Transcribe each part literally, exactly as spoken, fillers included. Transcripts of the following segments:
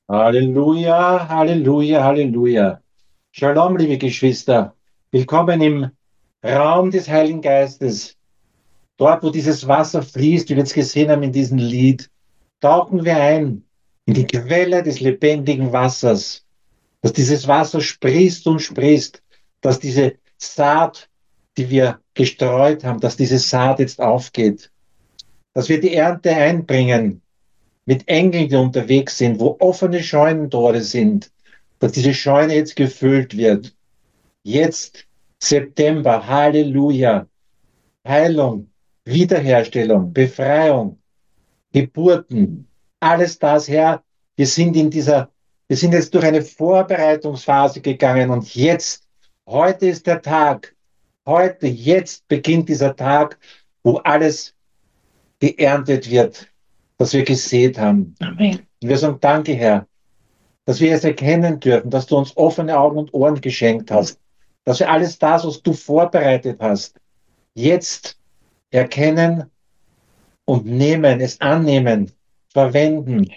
Halleluja, Halleluja, Halleluja. Shalom, liebe Geschwister. Willkommen im Raum des Heiligen Geistes. Dort, wo dieses Wasser fließt, wie wir es gesehen haben in diesem Lied, tauchen wir ein in die Quelle des lebendigen Wassers. Dass dieses Wasser sprießt und sprießt, dass diese Saat, die wir gestreut haben, dass diese Saat jetzt aufgeht. Dass wir die Ernte einbringen mit Engeln, die unterwegs sind, wo offene Scheunentore sind, dass diese Scheune jetzt gefüllt wird. Jetzt September, Halleluja, Heilung, Wiederherstellung, Befreiung, Geburten, alles das, Herr. Wir sind in dieser, wir sind jetzt durch eine Vorbereitungsphase gegangen und jetzt, heute ist der Tag, heute, jetzt beginnt dieser Tag, wo alles geerntet wird, was wir gesät haben. Amen. Und wir sagen, danke, Herr, dass wir es erkennen dürfen, dass du uns offene Augen und Ohren geschenkt hast, dass wir alles das, was du vorbereitet hast, jetzt erkennen und nehmen, es annehmen, verwenden.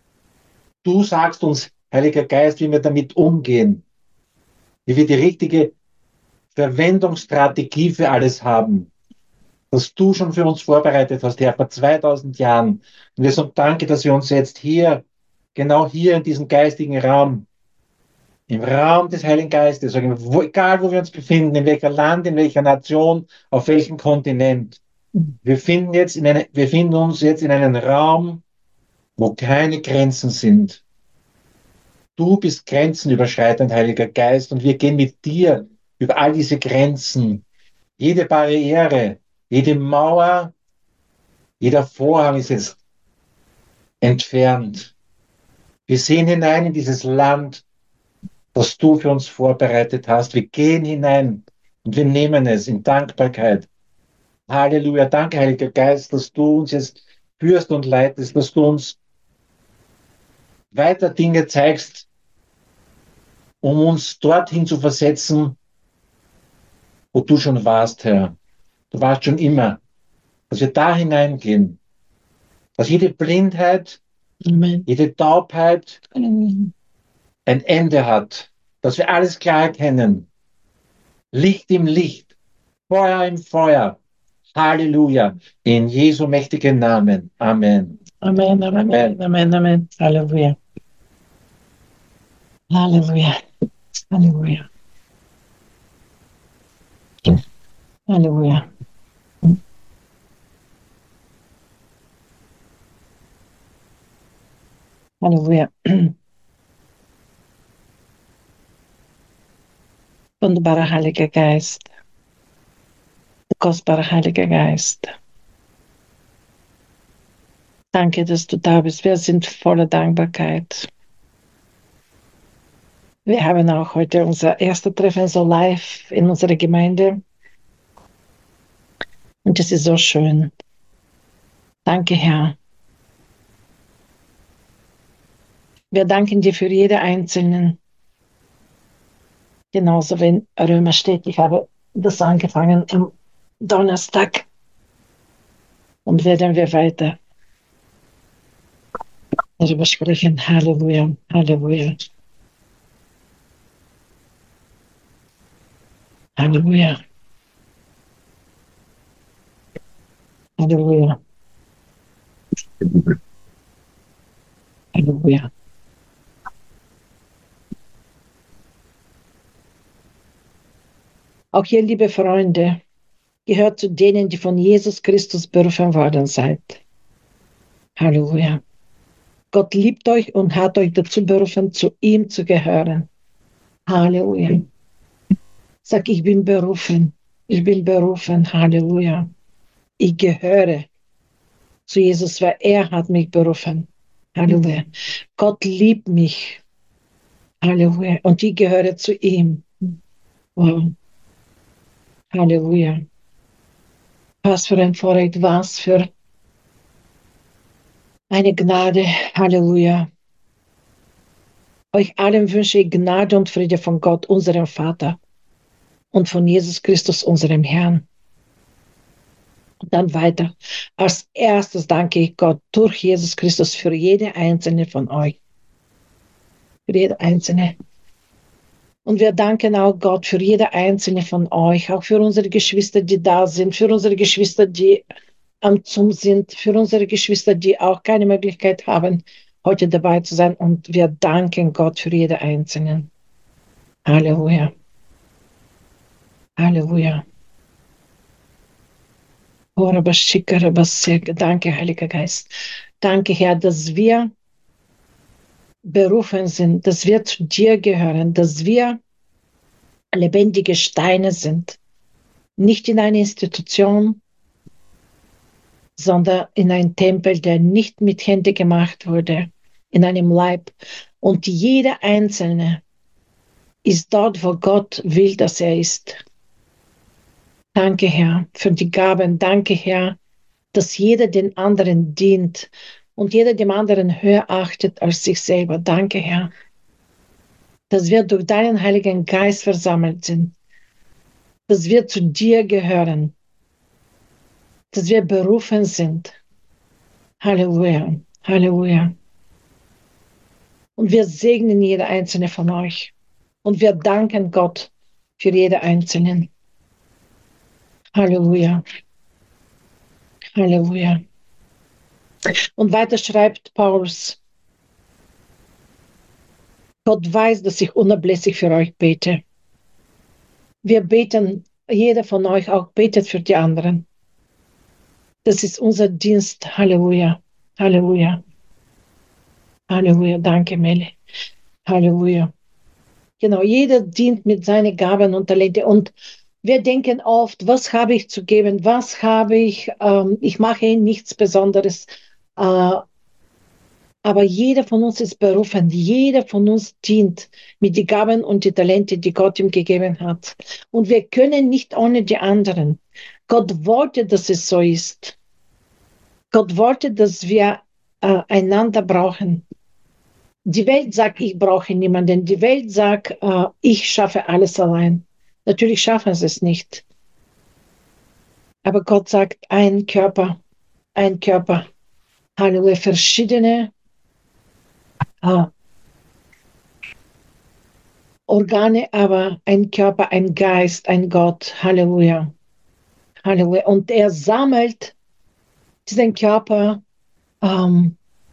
Du sagst uns, Heiliger Geist, wie wir damit umgehen, wie wir die richtige Verwendungsstrategie für alles haben, was du schon für uns vorbereitet hast, Herr, vor zweitausend Jahren. Und wir sagen danke, dass wir uns jetzt hier, genau hier in diesem geistigen Raum, im Raum des Heiligen Geistes, sagen wir, wo, egal wo wir uns befinden, in welcher Land, in welcher Nation, auf welchem Kontinent, wir finden, jetzt in eine, wir finden uns jetzt in einem Raum, wo keine Grenzen sind. Du bist grenzenüberschreitend, Heiliger Geist, und wir gehen mit dir über all diese Grenzen. Jede Barriere, jede Mauer, jeder Vorhang ist jetzt entfernt. Wir sehen hinein in dieses Land, das du für uns vorbereitet hast. Wir gehen hinein und wir nehmen es in Dankbarkeit. Halleluja. Danke, Heiliger Geist, dass du uns jetzt führst und leitest, dass du uns weiter Dinge zeigst, um uns dorthin zu versetzen, wo du schon warst, Herr. Du warst schon immer. Dass wir da hineingehen. Dass jede Blindheit, Amen. jede Taubheit Amen. ein Ende hat. Dass wir alles klar erkennen. Licht im Licht. Feuer im Feuer. Halleluja. In Jesu mächtigen Namen. Amen. Amen. Amen. Amen. Amen. Amen. Halleluja. Halleluja. Halleluja. Halleluja. Halleluja. Wunderbarer Heiliger Geist. Kostbarer Heiliger Geist. Danke, dass du da bist. Wir sind voller Dankbarkeit. Wir haben auch heute unser erstes Treffen so live in unserer Gemeinde. Und das ist so schön. Danke, Herr. Wir danken dir für jede Einzelnen. Genauso wie in Römer steht. Ich habe das angefangen am Donnerstag. Und werden wir weiter darüber sprechen. Halleluja. Halleluja. Halleluja. Halleluja. Halleluja. Auch ihr, liebe Freunde, gehört zu denen, die von Jesus Christus berufen worden seid. Halleluja. Gott liebt euch und hat euch dazu berufen, zu ihm zu gehören. Halleluja. Sag, ich bin berufen. Ich bin berufen. Halleluja. Ich gehöre zu Jesus, weil er hat mich berufen. Halleluja. Gott liebt mich. Halleluja. Und ich gehöre zu ihm. Wow. Halleluja. Was für ein Vorrecht, was für eine Gnade. Halleluja. Euch allen wünsche ich Gnade und Friede von Gott, unserem Vater, und von Jesus Christus, unserem Herrn. Und dann weiter. Als erstes danke ich Gott durch Jesus Christus für jede einzelne von euch. für jede einzelne. Und wir danken auch Gott für jede einzelne von euch, auch für unsere Geschwister, die da sind, für unsere Geschwister, die am Zoom sind, für unsere Geschwister, die auch keine Möglichkeit haben, heute dabei zu sein. Und wir danken Gott für jede einzelne. Halleluja. Halleluja. Danke, Heiliger Geist. Danke, Herr, dass wir berufen sind, dass wir zu dir gehören, dass wir lebendige Steine sind. Nicht in eine Institution, sondern in einen Tempel, der nicht mit Händen gemacht wurde, in einem Leib. Und jeder Einzelne ist dort, wo Gott will, dass er ist. Danke, Herr, für die Gaben. Danke, Herr, dass jeder den anderen dient und jeder dem anderen höher achtet als sich selber. Danke, Herr, dass wir durch deinen Heiligen Geist versammelt sind, dass wir zu dir gehören, dass wir berufen sind. Halleluja, Halleluja. Und wir segnen jede einzelne von euch. Und wir danken Gott für jede einzelnen. Halleluja. Halleluja. Und weiter schreibt Paulus: Gott weiß, dass ich unablässig für euch bete. Wir beten, jeder von euch auch betet für die anderen. Das ist unser Dienst. Halleluja. Halleluja. Halleluja. Danke, Meli. Halleluja. Genau, jeder dient mit seinen Gaben und Talente. Und wir denken oft, was habe ich zu geben? Was habe ich? Ähm, ich mache nichts Besonderes. Äh, aber jeder von uns ist berufen. Jeder von uns dient mit den Gaben und den Talente, die Gott ihm gegeben hat. Und wir können nicht ohne die anderen. Gott wollte, dass es so ist. Gott wollte, dass wir äh, einander brauchen. Die Welt sagt, ich brauche niemanden. Die Welt sagt, äh, ich schaffe alles allein. Natürlich schaffen sie es nicht. Aber Gott sagt, ein Körper, ein Körper. Halleluja, verschiedene äh, Organe, aber ein Körper, ein Geist, ein Gott. Halleluja. Halleluja. Und er sammelt diesen Körper, ähm,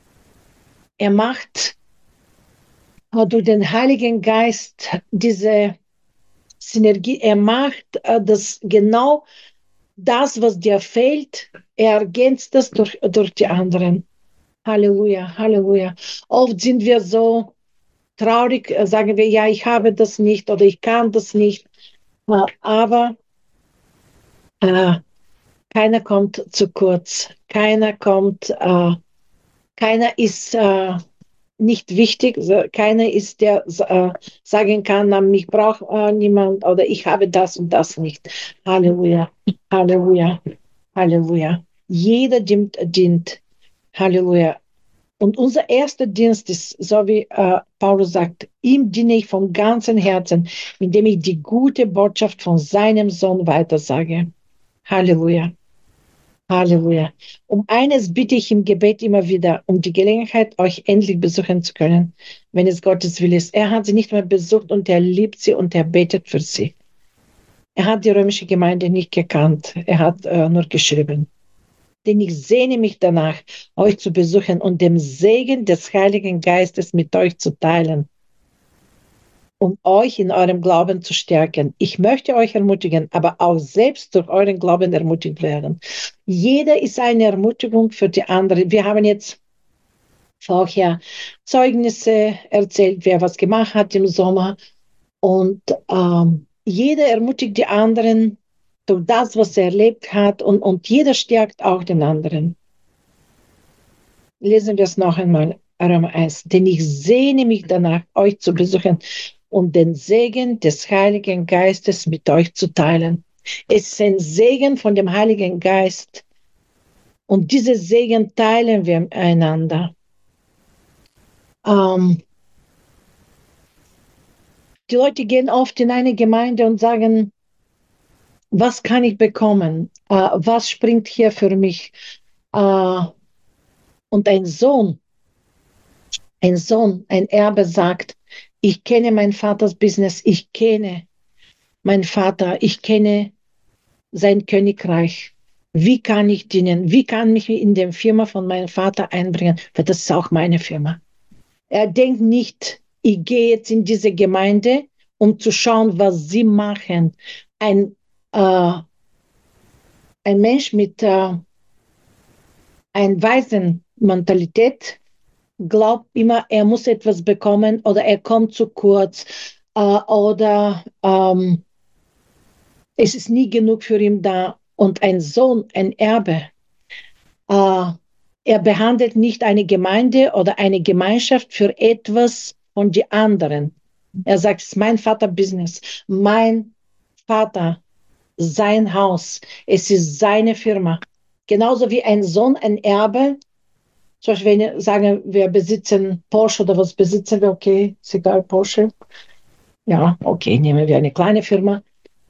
er macht äh, durch den Heiligen Geist diese Synergie, er macht äh, das genau das, was dir fehlt, er ergänzt das durch, durch die anderen. Halleluja, Halleluja. Oft sind wir so traurig, äh, sagen wir, ja, ich habe das nicht oder ich kann das nicht. Äh, aber äh, keiner kommt zu kurz. Keiner kommt, äh, keiner ist äh, nicht wichtig. Keiner ist, der äh, sagen kann, na, mich braucht äh, niemand oder ich habe das und das nicht. Halleluja, Halleluja, Halleluja. Jeder dient, dient. Halleluja. Und unser erster Dienst ist, so wie äh, Paulus sagt, ihm diene ich von ganzem Herzen, indem ich die gute Botschaft von seinem Sohn weitersage. Halleluja. Halleluja. Um eines bitte ich im Gebet immer wieder, um die Gelegenheit, euch endlich besuchen zu können, wenn es Gottes Wille ist. Er hat sie nicht mehr besucht und er liebt sie und er betet für sie. Er hat die römische Gemeinde nicht gekannt. Er hat äh, nur geschrieben. Denn ich sehne mich danach, euch zu besuchen und dem Segen des Heiligen Geistes mit euch zu teilen, um euch in eurem Glauben zu stärken. Ich möchte euch ermutigen, aber auch selbst durch euren Glauben ermutigt werden. Jeder ist eine Ermutigung für die andere. Wir haben jetzt vorher Zeugnisse erzählt, wer was gemacht hat im Sommer. Und ähm, jeder ermutigt die anderen durch das, was er erlebt hat. Und, und jeder stärkt auch den anderen. Lesen wir es noch einmal, Römer eins. Denn ich sehne mich danach, euch zu besuchen und den Segen des Heiligen Geistes mit euch zu teilen. Es ist ein Segen von dem Heiligen Geist. Und diese Segen teilen wir einander. Ähm, die Leute gehen oft in eine Gemeinde und sagen, was kann ich bekommen? Äh, was springt hier für mich? Äh, und ein Sohn, ein Sohn, ein Erbe sagt, Ich kenne mein Vaters Business, ich kenne meinen Vater, ich kenne sein Königreich. Wie kann ich dienen? Wie kann ich mich in der Firma von meinem Vater einbringen? Weil das ist auch meine Firma. Er denkt nicht, ich gehe jetzt in diese Gemeinde, um zu schauen, was sie machen. Ein, äh, ein Mensch mit äh, einer weisen Mentalität glaubt immer, er muss etwas bekommen oder er kommt zu kurz äh, oder ähm, es ist nie genug für ihn da. Und ein Sohn, ein Erbe, äh, er behandelt nicht eine Gemeinde oder eine Gemeinschaft für etwas von den anderen. Er sagt, es ist mein Vater-Business, mein Vater, sein Haus, es ist seine Firma. Genauso wie ein Sohn, ein Erbe. Zum Beispiel, wenn wir sagen, wir besitzen Porsche oder was besitzen wir, okay, ist egal, Porsche. Ja, okay, nehmen wir eine kleine Firma.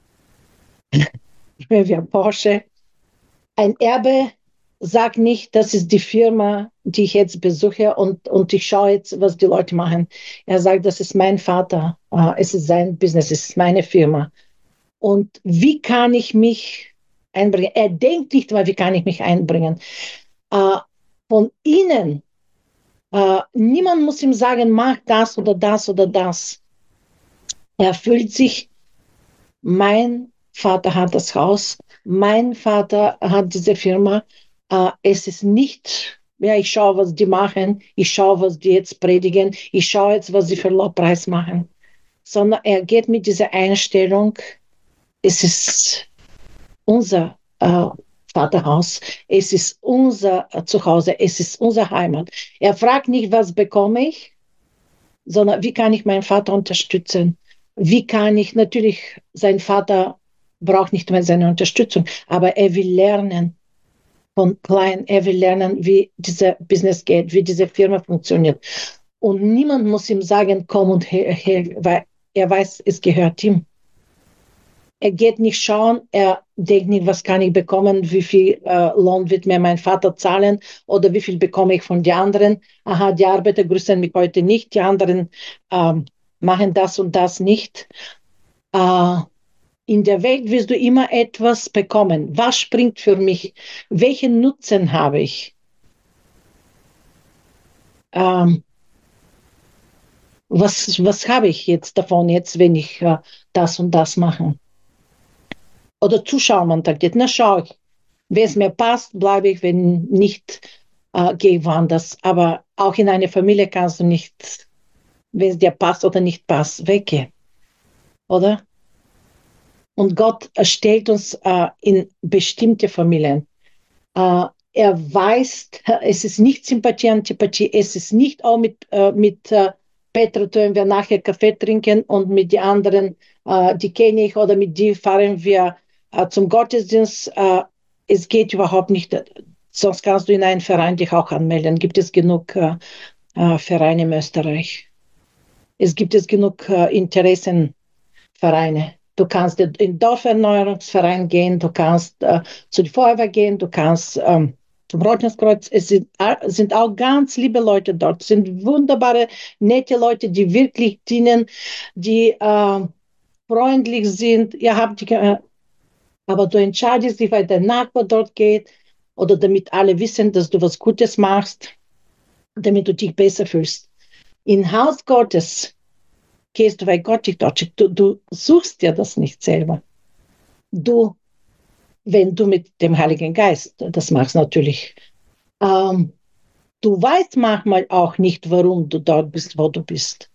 Nehmen wir Porsche. Ein Erbe sagt nicht, das ist die Firma, die ich jetzt besuche und, und ich schaue jetzt, was die Leute machen. Er sagt, das ist mein Vater, uh, es ist sein Business, es ist meine Firma. Und wie kann ich mich einbringen? Er denkt nicht mal, wie kann ich mich einbringen? Uh, von innen, uh, niemand muss ihm sagen, mach das oder das oder das. Er fühlt sich, mein Vater hat das Haus, mein Vater hat diese Firma. Uh, es ist nicht, ja, ich schaue, was die machen, ich schaue, was die jetzt predigen, ich schaue jetzt, was sie für Lobpreis machen, sondern er geht mit dieser Einstellung, es ist unser uh, Vaterhaus, es ist unser uh, Zuhause, es ist unsere Heimat. Er fragt nicht, was bekomme ich, sondern wie kann ich meinen Vater unterstützen? Wie kann ich, natürlich, sein Vater braucht nicht mehr seine Unterstützung, aber er will lernen, von klein, er will lernen, wie dieses Business geht, wie diese Firma funktioniert. Und niemand muss ihm sagen, komm und her, her, weil er weiß, es gehört ihm. Er geht nicht schauen, er denkt nicht, was kann ich bekommen, wie viel äh, Lohn wird mir mein Vater zahlen oder wie viel bekomme ich von den anderen. Aha, die Arbeiter grüßen mich heute nicht, die anderen ähm, machen das und das nicht. Äh, In der Welt wirst du immer etwas bekommen. Was springt für mich? Welchen Nutzen habe ich? Ähm, was, was habe ich jetzt davon, jetzt, wenn ich äh, das und das mache? Oder Zuschauermentalität. Na, schau ich. Wenn es mir passt, bleibe ich. Wenn nicht, äh, gehe ich woanders. Aber auch in einer Familie kannst du nicht, wenn es dir passt oder nicht passt, weggehen. Oder? Und Gott stellt uns äh, in bestimmte Familien. Äh, er weiß, es ist nicht Sympathie, Antipathie, es ist nicht auch mit, äh, mit äh, Petra tun wir nachher Kaffee trinken und mit den anderen, äh, die kenne ich oder mit die fahren wir äh, zum Gottesdienst. Äh, es geht überhaupt nicht, sonst kannst du in einen Verein dich auch anmelden. Gibt es genug äh, äh, Vereine in Österreich? Es gibt es genug äh, Interessenvereine. Du kannst in den Dorferneuerungsverein gehen, du kannst äh, zu der Feuerwehr gehen, du kannst ähm, zum Rotenskreuz. Es sind, äh, sind auch ganz liebe Leute dort. Es sind wunderbare, nette Leute, die wirklich dienen, die äh, freundlich sind. Ihr habt die, äh, aber du entscheidest dich, weil der Nachbar dort geht oder damit alle wissen, dass du was Gutes machst, damit du dich besser fühlst. Im Haus Gottes gehst du, weil Gott dich dort schickt. Du, du suchst dir das nicht selber. Du, wenn du mit dem Heiligen Geist das machst, natürlich. Ähm, du weißt manchmal auch nicht, warum du dort bist, wo du bist.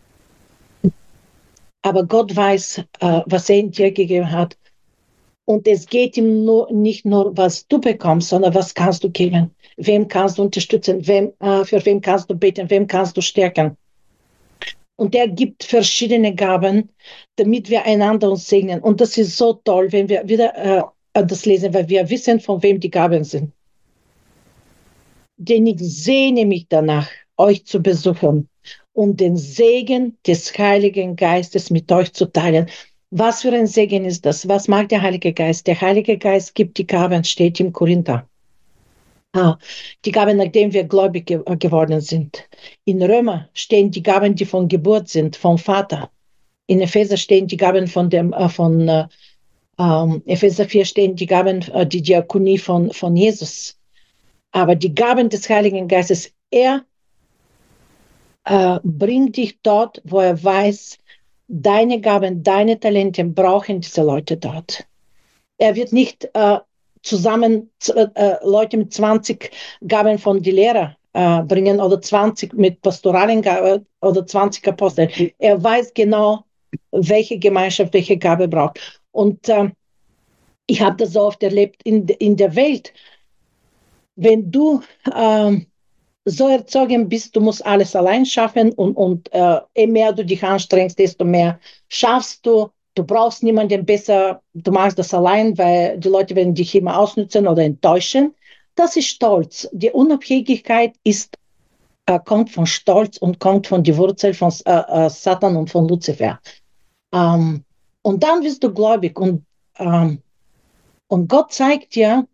Aber Gott weiß, äh, was er in dir gegeben hat. Und es geht ihm nur, nicht nur, was du bekommst, sondern was kannst du geben. Wem kannst du unterstützen? Wem, äh, für wem kannst du beten? Wem kannst du stärken? Und er gibt verschiedene Gaben, damit wir einander uns segnen. Und das ist so toll, wenn wir wieder äh, das lesen, weil wir wissen, von wem die Gaben sind. Denn ich sehne mich danach, euch zu besuchen und den Segen des Heiligen Geistes mit euch zu teilen. Was für ein Segen ist das? Was mag der Heilige Geist? Der Heilige Geist gibt die Gaben, steht im Korinther. Ah, die Gaben, nachdem wir gläubig ge geworden sind. In Römer stehen die Gaben, die von Geburt sind, vom Vater. In Epheser stehen die Gaben von dem, äh, von äh, ähm, Epheser vier stehen die Gaben, äh, die Diakonie von, von Jesus. Aber die Gaben des Heiligen Geistes, er äh, bringt dich dort, wo er weiß, deine Gaben, deine Talente brauchen diese Leute dort. Er wird nicht äh, zusammen äh, Leute mit zwanzig Gaben von die Lehrer äh, bringen oder zwanzig mit pastoralen Gaben oder zwanzig Aposteln. Er weiß genau, welche Gemeinschaft welche Gabe braucht. Und äh, ich habe das so oft erlebt in, in der Welt. Wenn du äh, so erzogen bist, du musst alles allein schaffen und, und äh, je mehr du dich anstrengst, desto mehr schaffst du. Du brauchst niemanden besser, du machst das allein, weil die Leute werden dich immer ausnützen oder enttäuschen. Das ist Stolz. Die Unabhängigkeit ist, äh, kommt von Stolz und kommt von der Wurzel von äh, äh, Satan und von Luzifer. Ähm, und dann wirst du gläubig und, ähm, und Gott zeigt dir,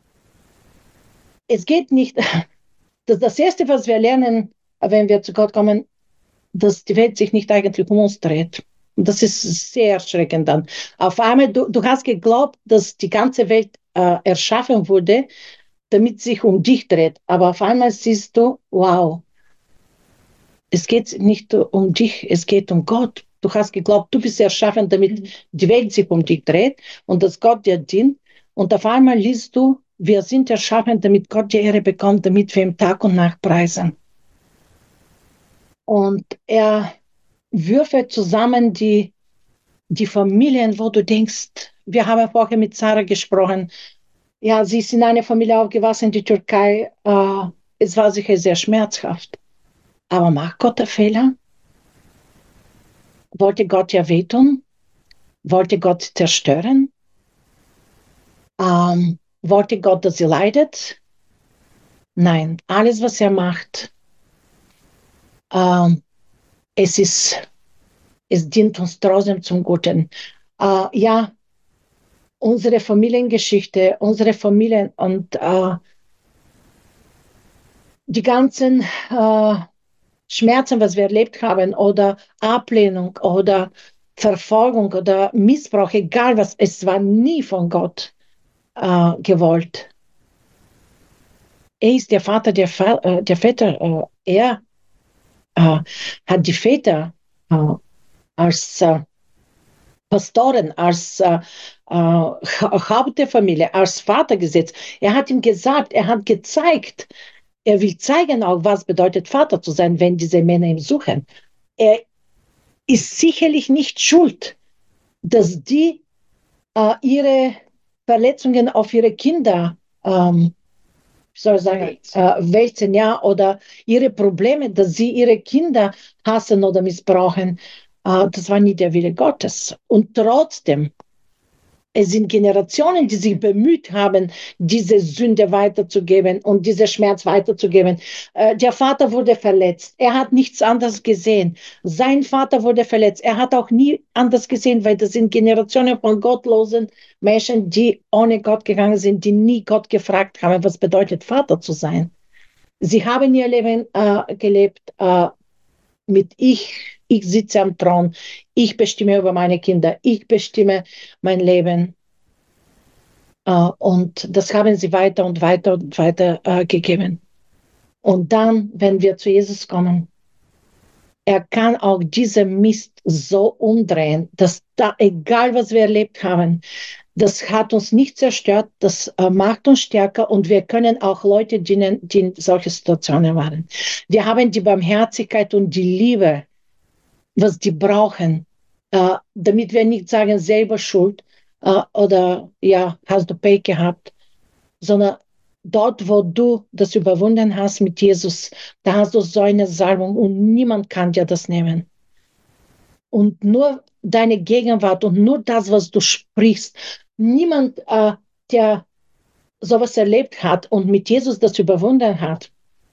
es geht nicht, das, das Erste, was wir lernen, wenn wir zu Gott kommen, dass die Welt sich nicht eigentlich um uns dreht. Und das ist sehr erschreckend dann. Auf einmal, du, du hast geglaubt, dass die ganze Welt äh, erschaffen wurde, damit sich um dich dreht. Aber auf einmal siehst du, wow, es geht nicht um dich, es geht um Gott. Du hast geglaubt, du bist erschaffen, damit die Welt sich um dich dreht und dass Gott dir dient. Und auf einmal liest du, wir sind erschaffen, damit Gott die Ehre bekommt, damit wir ihm Tag und Nacht preisen. Und er würfe zusammen die, die Familien, wo du denkst, wir haben vorher mit Sarah gesprochen, ja, sie ist in einer Familie aufgewachsen in der Türkei, äh, es war sicher sehr schmerzhaft. Aber macht Gott einen Fehler? Wollte Gott ihr wehtun? Wollte Gott zerstören? Ähm, wollte Gott, dass sie leidet? Nein, alles, was er macht, ähm, es ist, es dient uns trotzdem zum Guten. Äh, ja, unsere Familiengeschichte, unsere Familien und äh, die ganzen äh, Schmerzen, was wir erlebt haben, oder Ablehnung oder Verfolgung oder Missbrauch, egal was, es war nie von Gott äh, gewollt. Er ist der Vater der, Fa äh, der Väter. Äh, er äh, hat die Väter äh, als äh, Pastoren, als äh, äh, Haupt der Familie, als Vater gesetzt. Er hat ihm gesagt, er hat gezeigt, er will zeigen auch, was bedeutet Vater zu sein, wenn diese Männer ihn suchen. Er ist sicherlich nicht schuld, dass die äh, ihre Verletzungen auf ihre Kinder ähm, wie soll ich sagen, äh, wälzen, ja, oder ihre Probleme, dass sie ihre Kinder hassen oder missbrauchen. Äh, das war nie der Wille Gottes. Und trotzdem, es sind Generationen, die sich bemüht haben, diese Sünde weiterzugeben und diesen Schmerz weiterzugeben. Äh, der Vater wurde verletzt. Er hat nichts anderes gesehen. Sein Vater wurde verletzt. Er hat auch nie anders gesehen, weil das sind Generationen von gottlosen Menschen, die ohne Gott gegangen sind, die nie Gott gefragt haben, was bedeutet Vater zu sein. Sie haben ihr Leben äh, gelebt äh, mit ich. Ich sitze am Thron, ich bestimme über meine Kinder, ich bestimme mein Leben. Uh, und das haben sie weiter und weiter und weiter uh, gegeben. Und dann, wenn wir zu Jesus kommen, er kann auch diesen Mist so umdrehen, dass da, egal was wir erlebt haben, das hat uns nicht zerstört, das uh, macht uns stärker und wir können auch Leute dienen, die in solchen Situationen waren. Wir haben die Barmherzigkeit und die Liebe, was die brauchen, uh, damit wir nicht sagen, selber schuld, Uh, oder ja, hast du Pech gehabt, sondern dort, wo du das überwunden hast mit Jesus, da hast du so eine Salbung und niemand kann dir das nehmen. Und nur deine Gegenwart und nur das, was du sprichst, niemand, uh, der sowas erlebt hat und mit Jesus das überwunden hat,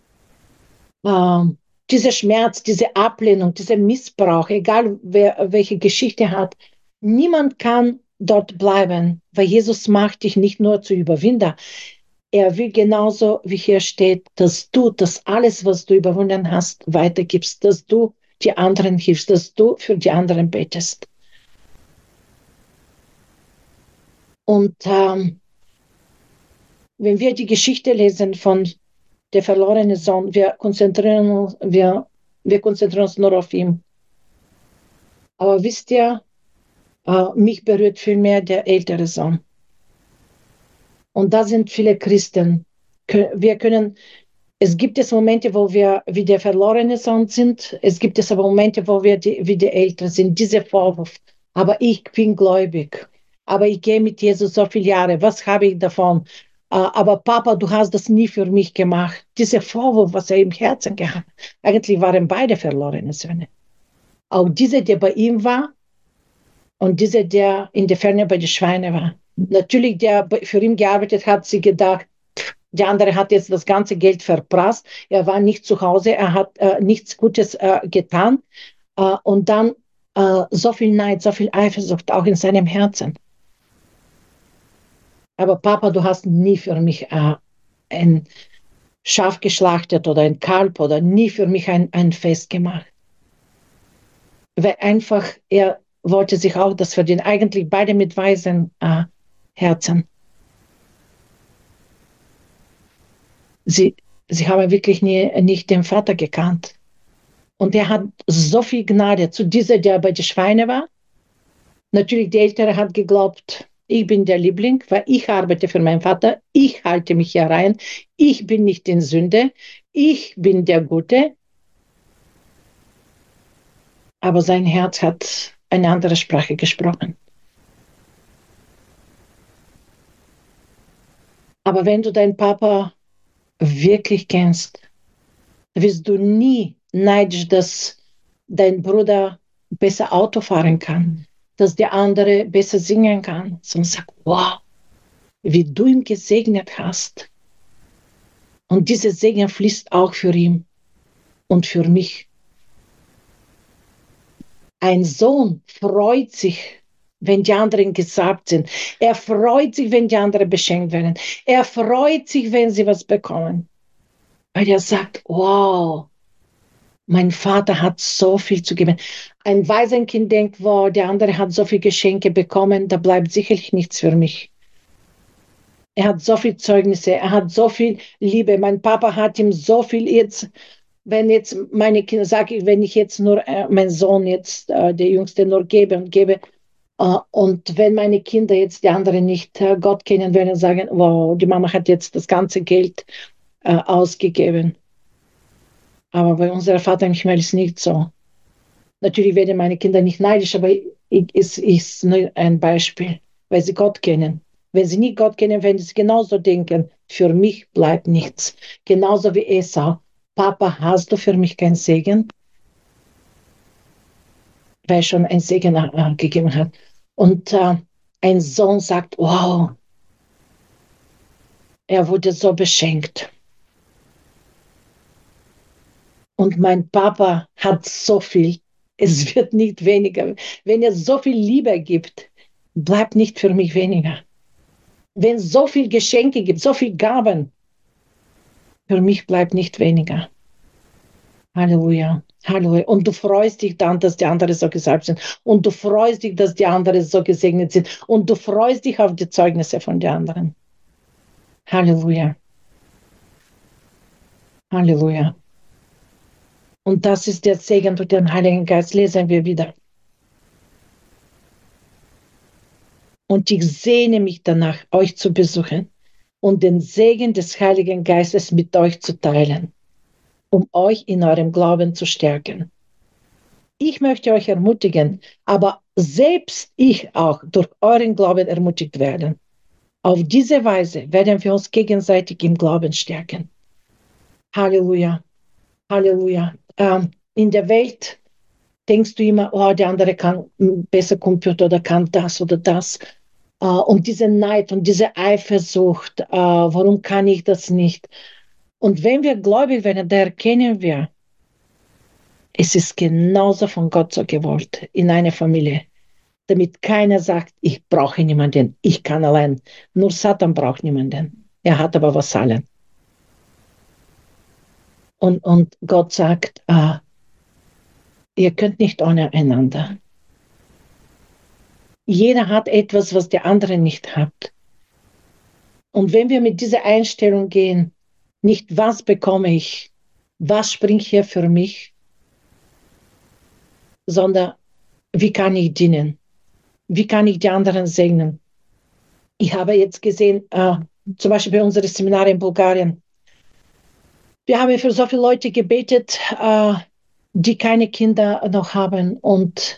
uh, dieser Schmerz, diese Ablehnung, dieser Missbrauch, egal wer welche Geschichte hat, niemand kann dort bleiben, weil Jesus macht dich nicht nur zu Überwinder, Er will genauso, wie hier steht, dass du das alles, was du überwunden hast, weitergibst, dass du die anderen hilfst, dass du für die anderen betest. Und ähm, wenn wir die Geschichte lesen von der verlorenen Sohn, wir konzentrieren uns, wir, wir konzentrieren uns nur auf ihn. Aber wisst ihr, äh, mich berührt viel mehr der ältere Sohn. Und da sind viele Christen. Wir können, es gibt es Momente, wo wir wie der verlorene Sohn sind. Es gibt es aber Momente, wo wir die, wie die Eltern sind. Dieser Vorwurf. Aber ich bin gläubig. Aber ich gehe mit Jesus so viele Jahre. Was habe ich davon? Aber Papa, du hast das nie für mich gemacht. Dieser Vorwurf, was er im Herzen gehabt hat. Eigentlich waren beide verlorene Söhne. Auch dieser, der bei ihm war, und dieser, der in der Ferne bei den Schweinen war. Natürlich, der für ihn gearbeitet hat, sie gedacht, der andere hat jetzt das ganze Geld verprasst. Er war nicht zu Hause, er hat äh, nichts Gutes äh, getan. Äh, und dann äh, so viel Neid, so viel Eifersucht auch in seinem Herzen. Aber Papa, du hast nie für mich äh, ein Schaf geschlachtet oder ein Kalb oder nie für mich ein, ein Fest gemacht. Weil einfach er wollte sich auch das verdienen. Eigentlich beide mit weisen äh, Herzen. Sie, sie haben wirklich nie, nicht den Vater gekannt. Und er hat so viel Gnade zu dieser, der bei den Schweinen war. Natürlich, der Ältere hat geglaubt, ich bin der Liebling, weil ich arbeite für meinen Vater, ich halte mich hier rein, ich bin nicht in Sünde, ich bin der Gute. Aber sein Herz hat eine andere Sprache gesprochen. Aber wenn du deinen Papa wirklich kennst, wirst du nie neidisch, dass dein Bruder besser Auto fahren kann, dass der andere besser singen kann, sondern sag, wow, wie du ihn gesegnet hast. Und dieser Segen fließt auch für ihn und für mich. Ein Sohn freut sich, wenn die anderen gesalbt sind. Er freut sich, wenn die anderen beschenkt werden. Er freut sich, wenn sie was bekommen. Weil er sagt, wow, mein Vater hat so viel zu geben. Ein Waisenkind denkt, wow, der andere hat so viele Geschenke bekommen, da bleibt sicherlich nichts für mich. Er hat so viele Zeugnisse, er hat so viel Liebe. Mein Papa hat ihm so viel jetzt, wenn jetzt meine Kinder, sage ich, wenn ich jetzt nur äh, meinen Sohn jetzt, äh, der Jüngste, nur gebe und gebe, äh, und wenn meine Kinder jetzt die anderen nicht äh, Gott kennen werden, sagen, wow, die Mama hat jetzt das ganze Geld äh, ausgegeben. Aber bei unserer Vater im Himmel ist nicht so. Natürlich werden meine Kinder nicht neidisch, aber es ist nur ein Beispiel, weil sie Gott kennen. Wenn sie nicht Gott kennen, werden sie genauso denken, für mich bleibt nichts. Genauso wie Esau. Papa, hast du für mich keinen Segen? Weil er schon einen Segen äh, gegeben hat. Und äh, ein Sohn sagt, wow, er wurde so beschenkt. Und mein Papa hat so viel. Es wird nicht weniger. Wenn er so viel Liebe gibt, bleibt nicht für mich weniger. Wenn es so viel Geschenke gibt, so viel Gaben, für mich bleibt nicht weniger. Halleluja. Halleluja. Und du freust dich dann, dass die anderen so gesalbt sind. Und du freust dich, dass die anderen so gesegnet sind. Und du freust dich auf die Zeugnisse von den anderen. Halleluja. Halleluja. Und das ist der Segen durch den Heiligen Geist. Lesen wir wieder. Und ich sehne mich danach, euch zu besuchen und den Segen des Heiligen Geistes mit euch zu teilen, um euch in eurem Glauben zu stärken. Ich möchte euch ermutigen, aber selbst ich auch durch euren Glauben ermutigt werden. Auf diese Weise werden wir uns gegenseitig im Glauben stärken. Halleluja. Halleluja. Ähm, in der Welt denkst du immer, oh, der andere kann besser Computer oder kann das oder das. Uh, und diese Neid und diese Eifersucht, uh, warum kann ich das nicht? Und wenn wir gläubig werden, da erkennen wir, es ist genauso von Gott so gewollt in einer Familie, damit keiner sagt, ich brauche niemanden, ich kann allein. Nur Satan braucht niemanden. er hat aber Vasallen. Und, und Gott sagt, äh, ihr könnt nicht ohne einander. Jeder hat etwas, was der andere nicht hat. Und wenn wir mit dieser Einstellung gehen, nicht was bekomme ich, was springt hier für mich, sondern wie kann ich dienen? Wie kann ich die anderen segnen? Ich habe jetzt gesehen, äh, zum Beispiel bei unseren Seminaren in Bulgarien, wir haben für so viele Leute gebetet, äh, die keine Kinder noch haben. Und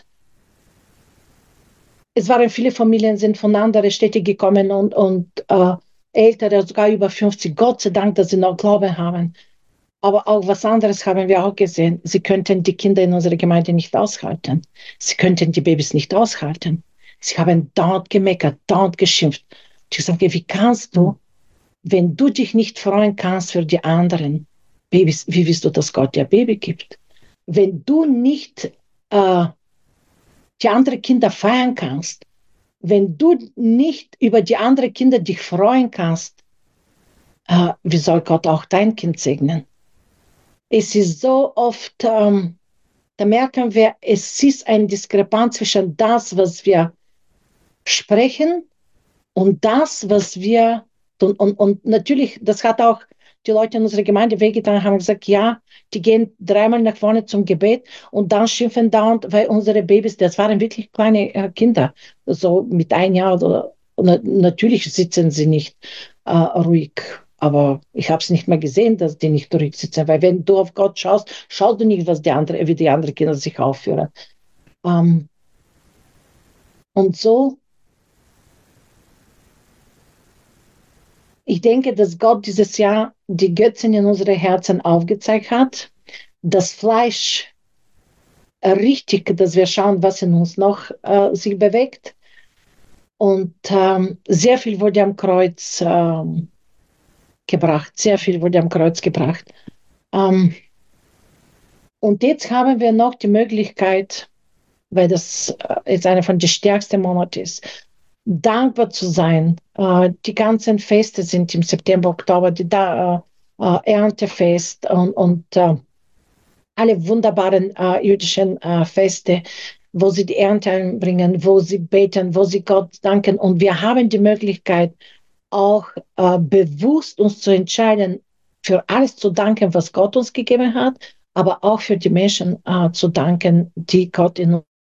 es waren viele Familien, sind von anderen Städten gekommen und, und äh, Ältere, sogar über fünfzig. Gott sei Dank, dass sie noch Glauben haben. Aber auch was anderes haben wir auch gesehen. Sie könnten die Kinder in unserer Gemeinde nicht aushalten. Sie könnten die Babys nicht aushalten. Sie haben dauernd gemeckert, dauernd geschimpft. Ich sage, wie kannst du, wenn du dich nicht freuen kannst für die anderen Babys, wie willst du, dass Gott dir Baby gibt? Wenn du nicht äh, die anderen Kinder feiern kannst, wenn du nicht über die anderen Kinder dich freuen kannst, äh, wie soll Gott auch dein Kind segnen? Es ist so oft, ähm, da merken wir, es ist eine Diskrepanz zwischen das, was wir sprechen und das, was wir tun. Und, und natürlich, das hat auch die Leute in unserer Gemeinde wehgetan, haben gesagt, ja, die gehen dreimal nach vorne zum Gebet und dann schimpfen dauernd, weil unsere Babys, das waren wirklich kleine äh, Kinder, so mit ein Jahr oder, und natürlich sitzen sie nicht äh, ruhig. Aber ich habe es nicht mal gesehen, dass die nicht ruhig sitzen, weil wenn du auf Gott schaust, schaust du nicht, was die andere, wie die anderen Kinder sich aufführen. Ähm, und so, ich denke, dass Gott dieses Jahr die Götzen in unsere Herzen aufgezeigt hat. Das Fleisch äh, richtig, dass wir schauen, was in uns noch äh, sich bewegt. Und ähm, sehr viel wurde am Kreuz ähm, gebracht. Sehr viel wurde am Kreuz gebracht. Ähm, und jetzt haben wir noch die Möglichkeit, weil das äh, jetzt einer von den stärksten Monaten ist, dankbar zu sein. Äh, die ganzen Feste sind im September, Oktober, die da, äh, äh, Erntefest und, und äh, alle wunderbaren äh, jüdischen äh, Feste, wo sie die Ernte einbringen, wo sie beten, wo sie Gott danken. Und wir haben die Möglichkeit, auch äh, bewusst uns zu entscheiden, für alles zu danken, was Gott uns gegeben hat, aber auch für die Menschen äh, zu danken, die Gott in uns.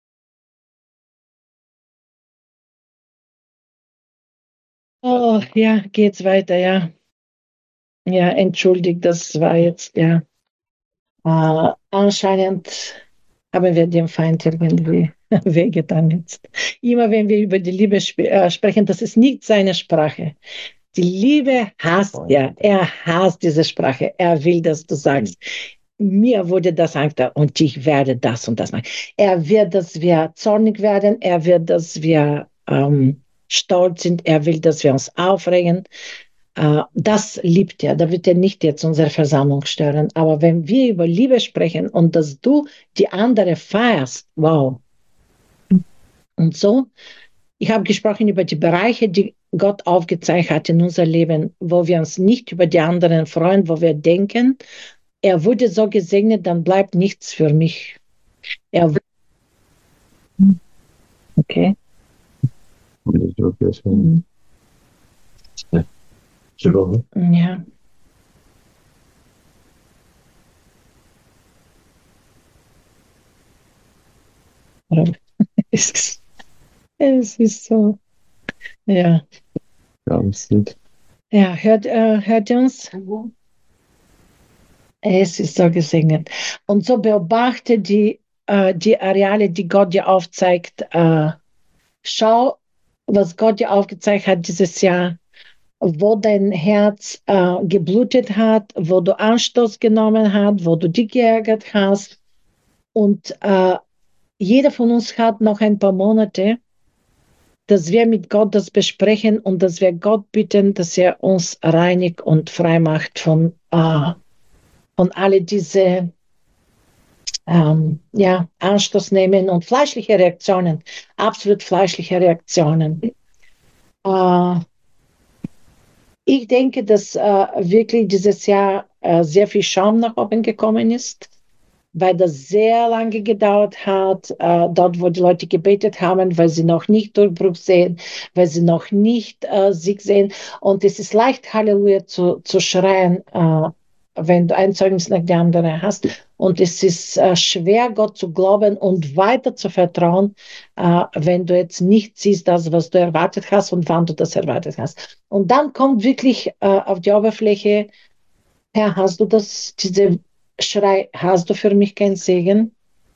Oh, ja, geht's weiter, ja. Ja, entschuldigt, das war jetzt, ja. Äh, anscheinend haben wir dem Feind irgendwie wehgetan jetzt. Immer wenn wir über die Liebe sp äh, sprechen, das ist nicht seine Sprache. Die Liebe hasst er. Er hasst diese Sprache. Er will, dass du sagst, mir wurde das angetan und ich werde das und das machen. Er will, dass wir zornig werden. Er will, dass wir ähm, stolz sind. Er will, dass wir uns aufregen. Äh, das liebt er. Da wird er nicht jetzt unsere Versammlung stören. Aber wenn wir über Liebe sprechen und dass du die andere feierst, wow. Und so, ich habe gesprochen über die Bereiche, die Gott aufgezeigt hat in unser Leben, wo wir uns nicht über die anderen freuen, wo wir denken, er wurde so gesegnet, dann bleibt nichts für mich. Er okay. Mhm. Ja. Es ist, es ist so. Ja. Ja, hört, äh, hört ihr uns? Es ist so gesegnet. Und so beobachte die, äh, die Areale, die Gott dir aufzeigt. Äh, schau, was Gott dir aufgezeigt hat dieses Jahr, wo dein Herz äh, geblutet hat, wo du Anstoß genommen hast, wo du dich geärgert hast. Und äh, jeder von uns hat noch ein paar Monate, dass wir mit Gott das besprechen und dass wir Gott bitten, dass er uns reinigt und frei macht von, äh, von alle diese ähm, ja, Anstoß nehmen und fleischliche Reaktionen, absolut fleischliche Reaktionen. Äh, Ich denke, dass äh, wirklich dieses Jahr äh, sehr viel Schaum nach oben gekommen ist, weil das sehr lange gedauert hat, äh, dort, wo die Leute gebetet haben, weil sie noch nicht Durchbruch sehen, weil sie noch nicht äh, Sieg sehen. Und es ist leicht, Halleluja zu, zu schreien, äh, wenn du ein Zeugnis nach dem anderen hast. Und es ist äh, schwer, Gott zu glauben und weiter zu vertrauen, äh, wenn du jetzt nicht siehst, das, was du erwartet hast und wann du das erwartet hast. Und dann kommt wirklich äh, auf die Oberfläche, Herr, hast du das, diese Schrei, hast du für mich keinen Segen?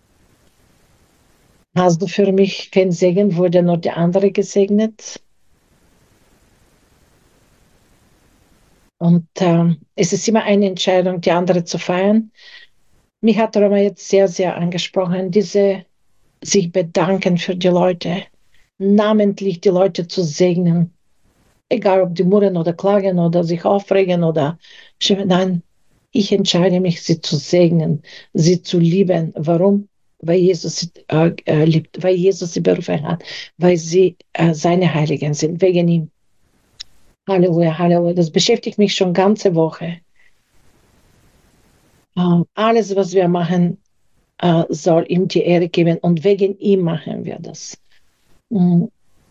Hast du für mich keinen Segen? Wurde nur der andere gesegnet? Und ähm, es ist immer eine Entscheidung, die andere zu feiern. Mich hat Roma jetzt sehr, sehr angesprochen, diese sich bedanken für die Leute, namentlich die Leute zu segnen. Egal, ob die murren oder klagen oder sich aufregen oder schimpfen. Nein, ich entscheide mich, sie zu segnen, sie zu lieben. Warum? Weil Jesus sie äh, äh, liebt, weil Jesus sie berufen hat, weil sie äh, seine Heiligen sind, wegen ihm. Halleluja, Halleluja. Das beschäftigt mich schon ganze Woche. Ähm, alles, was wir machen, äh, soll ihm die Ehre geben und wegen ihm machen wir das. Mm.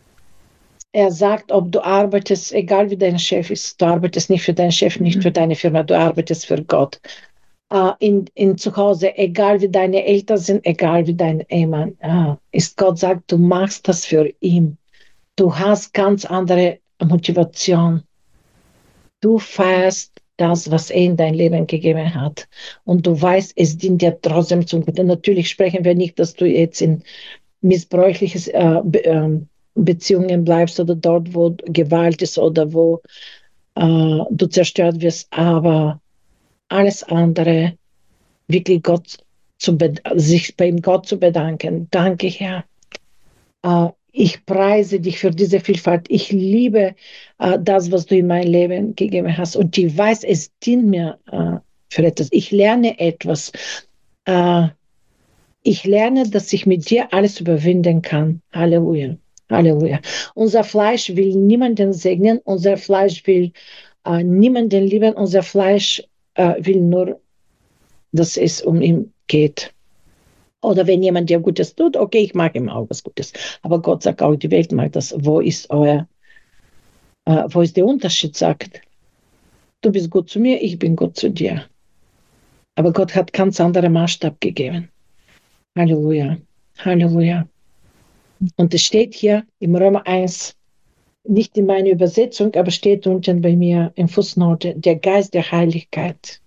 Er sagt, ob du arbeitest, egal wie dein Chef ist, du arbeitest nicht für deinen Chef, nicht für deine Firma, du arbeitest für Gott. Uh, in, in zu Hause, egal wie deine Eltern sind, egal wie dein Ehemann uh, ist, Gott sagt, du machst das für ihn. Du hast ganz andere Motivation. Du feierst das, was er in dein Leben gegeben hat. Und du weißt, es dient dir trotzdem zum Guten. Natürlich sprechen wir nicht, dass du jetzt in missbräuchliches äh, Be äh, Beziehungen bleibst oder dort, wo Gewalt ist oder wo äh, du zerstört wirst, aber alles andere, wirklich Gott zu sich bei Gott zu bedanken. Danke, Herr. Äh, ich preise dich für diese Vielfalt. Ich liebe äh, das, was du in mein Leben gegeben hast. Und ich weiß, es dient mir äh, für etwas. Ich lerne etwas. Äh, ich lerne, dass ich mit dir alles überwinden kann. Halleluja. Halleluja. Unser Fleisch will niemanden segnen. Unser Fleisch will äh, niemanden lieben. Unser Fleisch äh, will nur, dass es um ihn geht. Oder wenn jemand dir Gutes tut, okay, ich mag ihm auch was Gutes. Aber Gott sagt auch, die Welt mag das. Wo ist euer, äh, wo ist der Unterschied? Sagt, du bist gut zu mir, ich bin gut zu dir. Aber Gott hat ganz anderen Maßstab gegeben. Halleluja. Halleluja. Und es steht hier im Römer eins, nicht in meiner Übersetzung, aber steht unten bei mir in Fußnote, der Geist der Heiligkeit.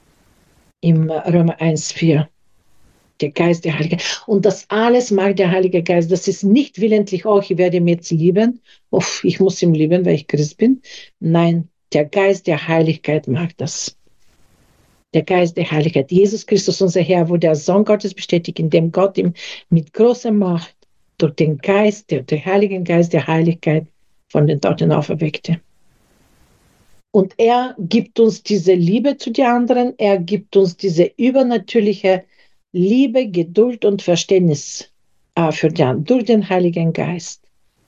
Im Römer eins, vier. Der Geist der Heilige. Und das alles mag der Heilige Geist. Das ist nicht willentlich, oh, ich werde ihn jetzt lieben. Uff, ich muss ihn lieben, weil ich Christ bin. Nein, der Geist der Heiligkeit mag das. Der Geist der Heiligkeit. Jesus Christus, unser Herr, wurde als Sohn Gottes bestätigt, indem Gott ihm mit großer Macht durch den Geist, der, der Heiligen Geist der Heiligkeit von den Toten auferweckte. Und er gibt uns diese Liebe zu den anderen. Er gibt uns diese übernatürliche Liebe, Geduld und Verständnis äh, für den, durch den Heiligen Geist,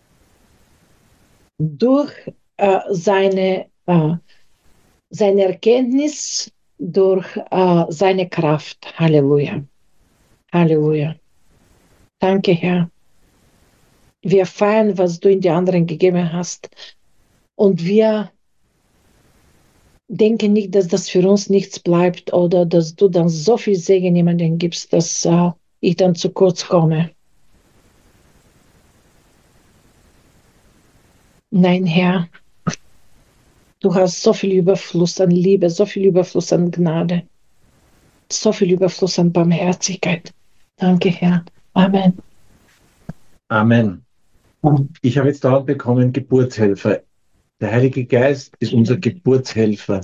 durch äh, seine, äh, seine Erkenntnis, durch äh, seine Kraft. Halleluja. Halleluja. Danke, Herr. Wir feiern, was du in die anderen gegeben hast. Und wir denken nicht, dass das für uns nichts bleibt oder dass du dann so viel Segen jemandem gibst, dass äh, ich dann zu kurz komme. Nein, Herr, du hast so viel Überfluss an Liebe, so viel Überfluss an Gnade, so viel Überfluss an Barmherzigkeit. Danke, Herr. Amen. Amen. Ich habe jetzt dauernd bekommen, Geburtshelfer. Der Heilige Geist ist unser Geburtshelfer.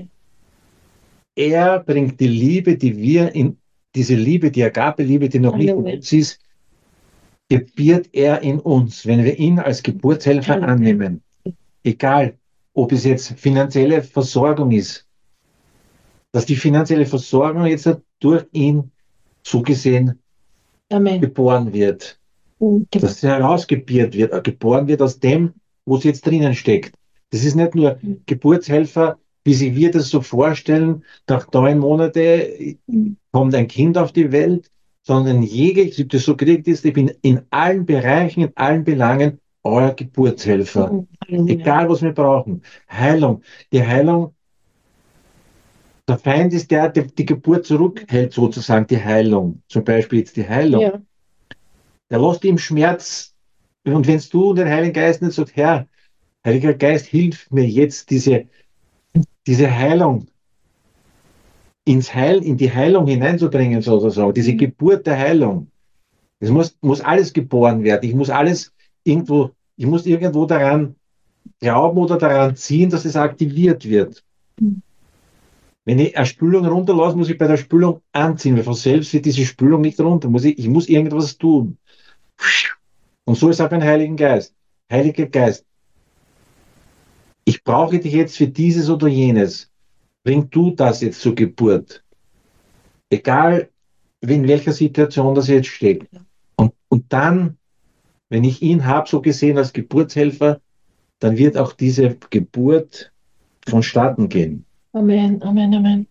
Er bringt die Liebe, die wir in diese Liebe, die Agape-Liebe, die noch nicht in uns ist, gebiert er in uns, wenn wir ihn als Geburtshelfer annehmen. Egal, ob es jetzt finanzielle Versorgung ist, dass die finanzielle Versorgung jetzt durch ihn so gesehen Amen. Geboren wird. Dass sie herausgebiert wird, geboren wird aus dem, wo sie jetzt drinnen steckt. Das ist nicht nur Geburtshelfer, wie sich wir das so vorstellen, nach neun Monaten kommt ein Kind auf die Welt, sondern jeglich, ich habe das so gekriegt ist, ich bin in allen Bereichen, in allen Belangen euer Geburtshelfer. Egal, was wir brauchen. Heilung. Die Heilung, der Feind ist der, der die Geburt zurückhält, sozusagen die Heilung. Zum Beispiel jetzt die Heilung. Ja. Der lässt ihm Schmerz. Und wenn du den Heiligen Geist nicht sagst, Herr, Heiliger Geist, hilf mir jetzt, diese, diese Heilung ins Heil, in die Heilung hineinzubringen, sozusagen, diese Geburt der Heilung. Es muss, muss alles geboren werden. Ich muss alles irgendwo, ich muss irgendwo daran glauben oder daran ziehen, dass es aktiviert wird. Wenn ich eine Spülung runterlasse, muss ich bei der Spülung anziehen, weil von selbst wird diese Spülung nicht runter. Muss ich, ich muss irgendwas tun. Und so ist auch beim Heiligen Geist. Heiliger Geist, ich brauche dich jetzt für dieses oder jenes. Bring du das jetzt zur Geburt. Egal, in welcher Situation das jetzt steht. Und, und dann, wenn ich ihn habe, so gesehen als Geburtshelfer, dann wird auch diese Geburt vonstatten gehen. Amen, Amen, Amen.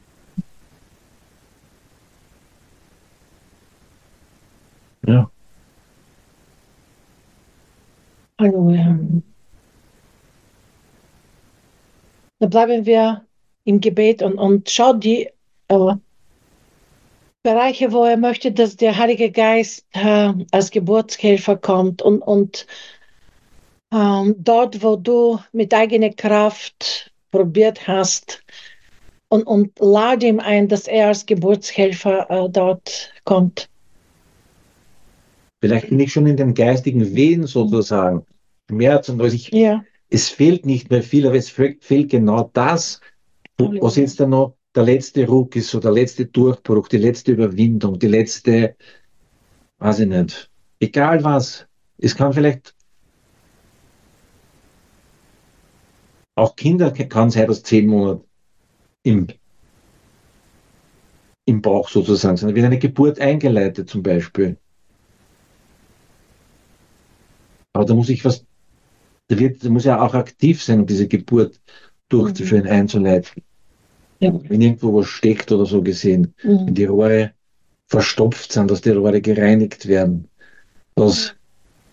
Ja. Halleluja. Da bleiben wir im Gebet und, und schaut die äh, Bereiche, wo er möchte, dass der Heilige Geist äh, als Geburtshelfer kommt und, und ähm, dort, wo du mit eigener Kraft probiert hast und, und lade ihm ein, dass er als Geburtshelfer äh, dort kommt. Vielleicht bin ich schon in dem geistigen Wehen sozusagen. Schmerz und was ich, Ja. es fehlt nicht mehr viel, aber es fehlt, fehlt genau das, wo, was jetzt dann noch der letzte Ruck ist, so der letzte Durchbruch, die letzte Überwindung, die letzte, weiß ich nicht, egal was. Es kann vielleicht auch Kinder, kann sein, dass zehn Monate im, im Bauch sozusagen sind. Da wird eine Geburt eingeleitet zum Beispiel. Aber da muss ich was, da, wird, da muss ja auch aktiv sein, um diese Geburt durchzuführen, mhm. einzuleiten. Ja. Wenn irgendwo was steckt oder so gesehen, mhm. wenn die Rohre verstopft sind, dass die Rohre gereinigt werden, dass mhm.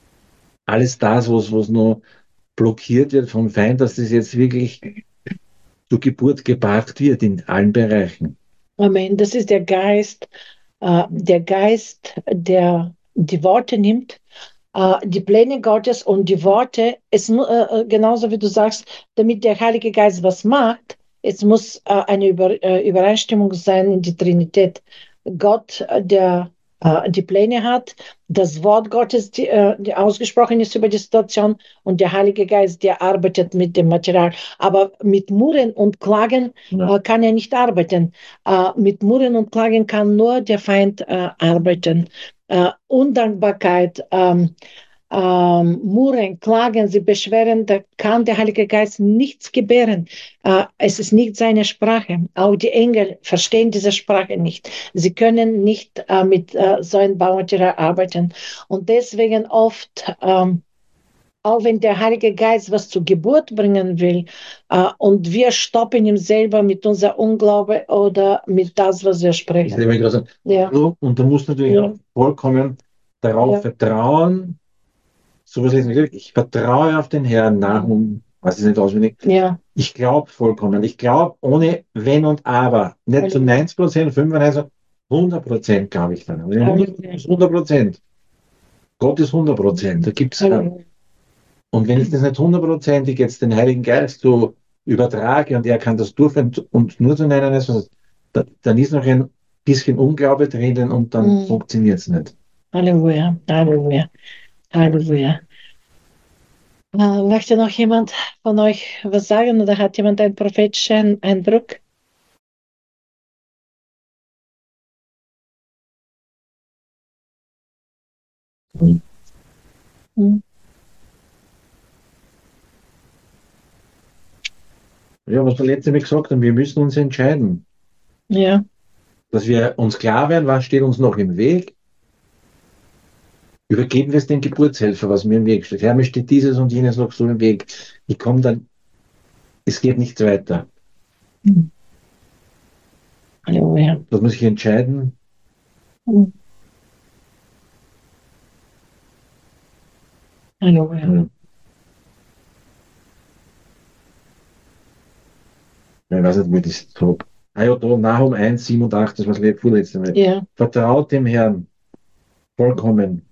alles das, was, was noch blockiert wird vom Feind, dass das jetzt wirklich zur Geburt gebracht wird in allen Bereichen. Amen. Das ist der Geist, äh, der Geist, der die Worte nimmt, äh, die Pläne Gottes und die Worte, es, äh, genauso wie du sagst, damit der Heilige Geist was macht, es muss äh, eine Über, äh, Übereinstimmung sein in die Trinität. Gott, der äh, die Pläne hat, das Wort Gottes, die, äh, die ausgesprochen ist über die Situation und der Heilige Geist, der arbeitet mit dem Material. Aber mit Murren und Klagen ja. äh, kann er nicht arbeiten. Äh, mit Murren und Klagen kann nur der Feind äh, arbeiten. Äh, Undankbarkeit, ähm, ähm, Murren, Klagen, sie beschweren, da kann der Heilige Geist nichts gebären. Äh, es ist nicht seine Sprache. Auch die Engel verstehen diese Sprache nicht. Sie können nicht äh, mit äh, so einem Baumaterial arbeiten. Und deswegen oft, ähm, auch wenn der Heilige Geist was zur Geburt bringen will, äh, und wir stoppen ihm selber mit unser Unglaube oder mit das, was wir sprechen. Ich gerade sagen, ja. Und du musst natürlich ja. vollkommen darauf ja. vertrauen, so was ich, ich vertraue auf den Herrn nach und weiß es nicht auswendig. Ja. Ich glaube vollkommen. Ich glaube ohne Wenn und Aber. Nicht zu neunzig Prozent, fünfundneunzig, hundert Prozent glaube ich dann. hundert Prozent. Gott ist hundert Prozent. Da gibt es. Und wenn ich das nicht hundertprozentig jetzt den Heiligen Geist so übertrage und er kann das durchführen und nur zu nennen, also, dann ist noch ein bisschen Unglaube drinnen und dann mhm. funktioniert es nicht. Halleluja, Halleluja. Halleluja. Äh, möchte noch jemand von euch was sagen oder hat jemand einen prophetischen Eindruck? Hm. Hm. Ja, was wir letzte Mal gesagt haben, wir müssen uns entscheiden. Ja. Dass wir uns klar werden, was steht uns noch im Weg. Übergeben wir es den Geburtshelfer, was mir im Weg steht. Herr, mir steht dieses und jenes noch so im Weg. Ich komme dann es geht nicht weiter. Mhm. Halleluja. Das muss ich entscheiden. Mhm. Halleluja. Hm. Ich weiß nicht, wie ich das jetzt habe. Ah ja, da, Nahum eins, siebenundachtzig, was wir vorletzte Mal. Ja. Vertraut dem Herrn vollkommen.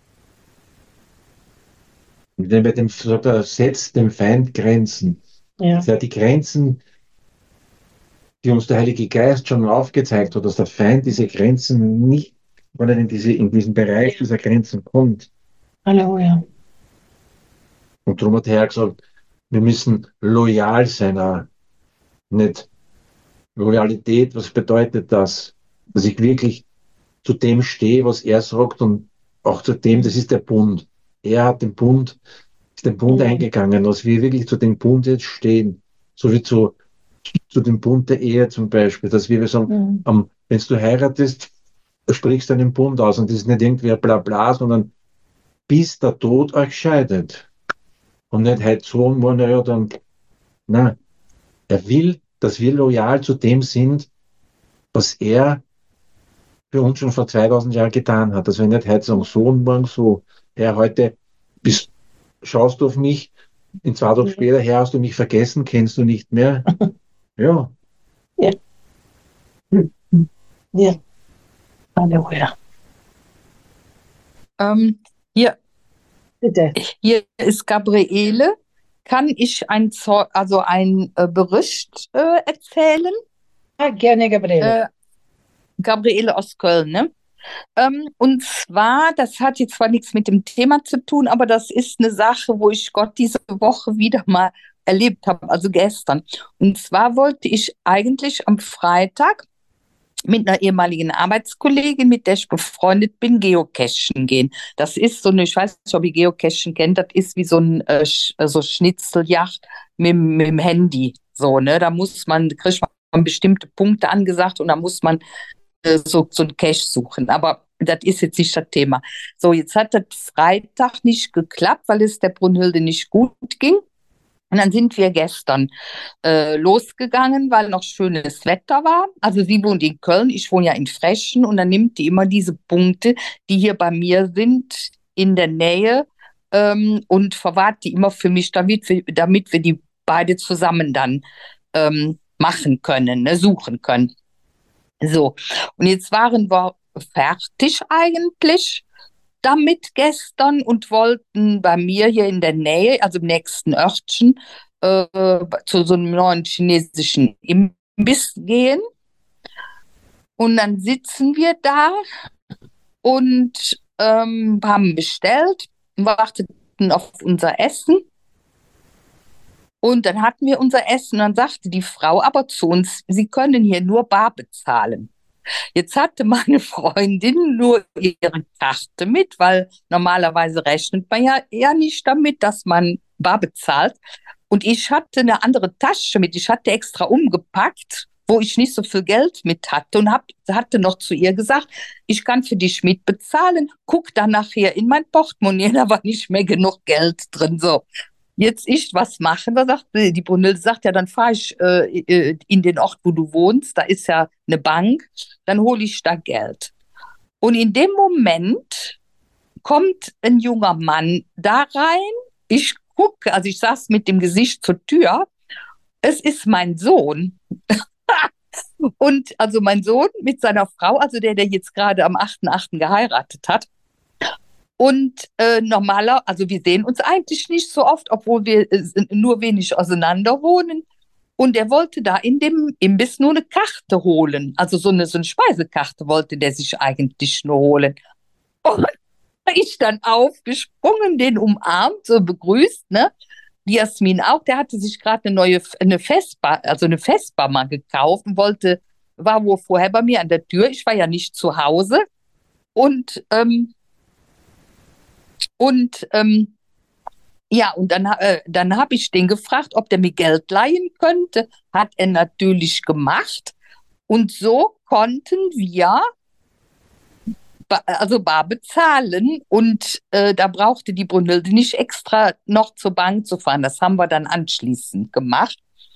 Und wenn bei dem sagt er, setzt dem Feind Grenzen. Ja. Das sind ja die Grenzen, die uns der Heilige Geist schon aufgezeigt hat, dass der Feind diese Grenzen nicht, wenn er in, diese, in diesen Bereich dieser Grenzen kommt. Halleluja. Und darum hat der Herr gesagt, wir müssen loyal sein, auch. Nicht Loyalität, was bedeutet das? Dass ich wirklich zu dem stehe, was er sagt und auch zu dem, das ist der Bund. Er hat den Bund, ist den Bund Mhm. eingegangen, dass wir wirklich zu dem Bund jetzt stehen. So wie zu, zu dem Bund der Ehe zum Beispiel, dass wir sagen, Mhm. ähm, wenn du heiratest, sprichst du einen Bund aus und das ist nicht irgendwie ein Blabla, sondern bis der Tod euch scheidet. Und nicht heute so und morgen, ja, dann, nein. Er will, dass wir loyal zu dem sind, was er für uns schon vor zweitausend Jahren getan hat. Dass wir nicht heute sagen, so und morgen so. Herr, heute bist, schaust du auf mich, in zwei Tagen später, Herr, hast du mich vergessen, kennst du nicht mehr? Ja. Ja. Mhm. Ja. Halleluja. Ähm, hier, Bitte. hier ist Gabriele. Kann ich ein, Zeu also ein äh, Bericht äh, erzählen? Ah, gerne, Gabriele. Äh, Gabriele aus Köln, ne? Ähm, und zwar, das hat jetzt zwar nichts mit dem Thema zu tun, aber das ist eine Sache, wo ich Gott diese Woche wieder mal erlebt habe, also gestern. Und zwar wollte ich eigentlich am Freitag mit einer ehemaligen Arbeitskollegin, mit der ich befreundet bin, geocachen gehen. Das ist so eine, ich weiß nicht, ob ihr Geocachen kennt, das ist wie so ein äh, Sch- äh, so Schnitzeljagd mit, mit dem Handy. So, ne? Da muss man, kriegt man bestimmte Punkte angesagt und da muss man äh, so, so ein Cache suchen. Aber das ist jetzt nicht das Thema. So, jetzt hat das Freitag nicht geklappt, weil es der Brunhilde nicht gut ging. Und dann sind wir gestern äh, losgegangen, weil noch schönes Wetter war. Also sie wohnt in Köln, ich wohne ja in Frechen und dann nimmt die immer diese Punkte, die hier bei mir sind, in der Nähe ähm, und verwahrt die immer für mich, damit wir, damit wir die beide zusammen dann ähm, machen können, ne, suchen können. So, und jetzt waren wir fertig eigentlich damit gestern und wollten bei mir hier in der Nähe, also im nächsten Örtchen, äh, zu so einem neuen chinesischen Imbiss gehen. Und dann sitzen wir da und ähm, haben bestellt, warteten auf unser Essen. Und dann hatten wir unser Essen und dann sagte die Frau aber zu uns, sie können hier nur bar bezahlen. Jetzt hatte meine Freundin nur ihre Karte mit, weil normalerweise rechnet man ja eher nicht damit, dass man bar bezahlt. Und ich hatte eine andere Tasche mit. Ich hatte extra umgepackt, wo ich nicht so viel Geld mit hatte und hab, hatte noch zu ihr gesagt, ich kann für dich mitbezahlen. Guck dann nachher in mein Portemonnaie, da war nicht mehr genug Geld drin. So. Jetzt ich was machen, da sagt die Brunhilde sagt ja, dann fahre ich äh, äh, in den Ort, wo du wohnst, da ist ja eine Bank, dann hole ich da Geld. Und in dem Moment kommt ein junger Mann da rein. Ich gucke, also ich saß mit dem Gesicht zur Tür. Es ist mein Sohn. Und also mein Sohn mit seiner Frau, also der, der jetzt gerade am achten achten geheiratet hat. Und äh, normaler, also wir sehen uns eigentlich nicht so oft, obwohl wir äh, nur wenig auseinander wohnen. Und er wollte da in dem Imbiss nur eine Karte holen. Also so eine, so eine Speisekarte wollte der sich eigentlich nur holen. Und ich dann aufgesprungen, den umarmt, so begrüßt, ne? Die Jasmin auch, der hatte sich gerade eine neue, eine Vespa, also eine Vespa mal gekauft und wollte, war wohl vorher bei mir an der Tür. Ich war ja nicht zu Hause. Und, ähm, und, ähm, ja, und dann, äh, dann habe ich den gefragt, ob der mir Geld leihen könnte. Hat er natürlich gemacht. Und so konnten wir ba also bar bezahlen. Und äh, da brauchte die Brunhilde nicht extra noch zur Bank zu fahren. Das haben wir dann anschließend gemacht.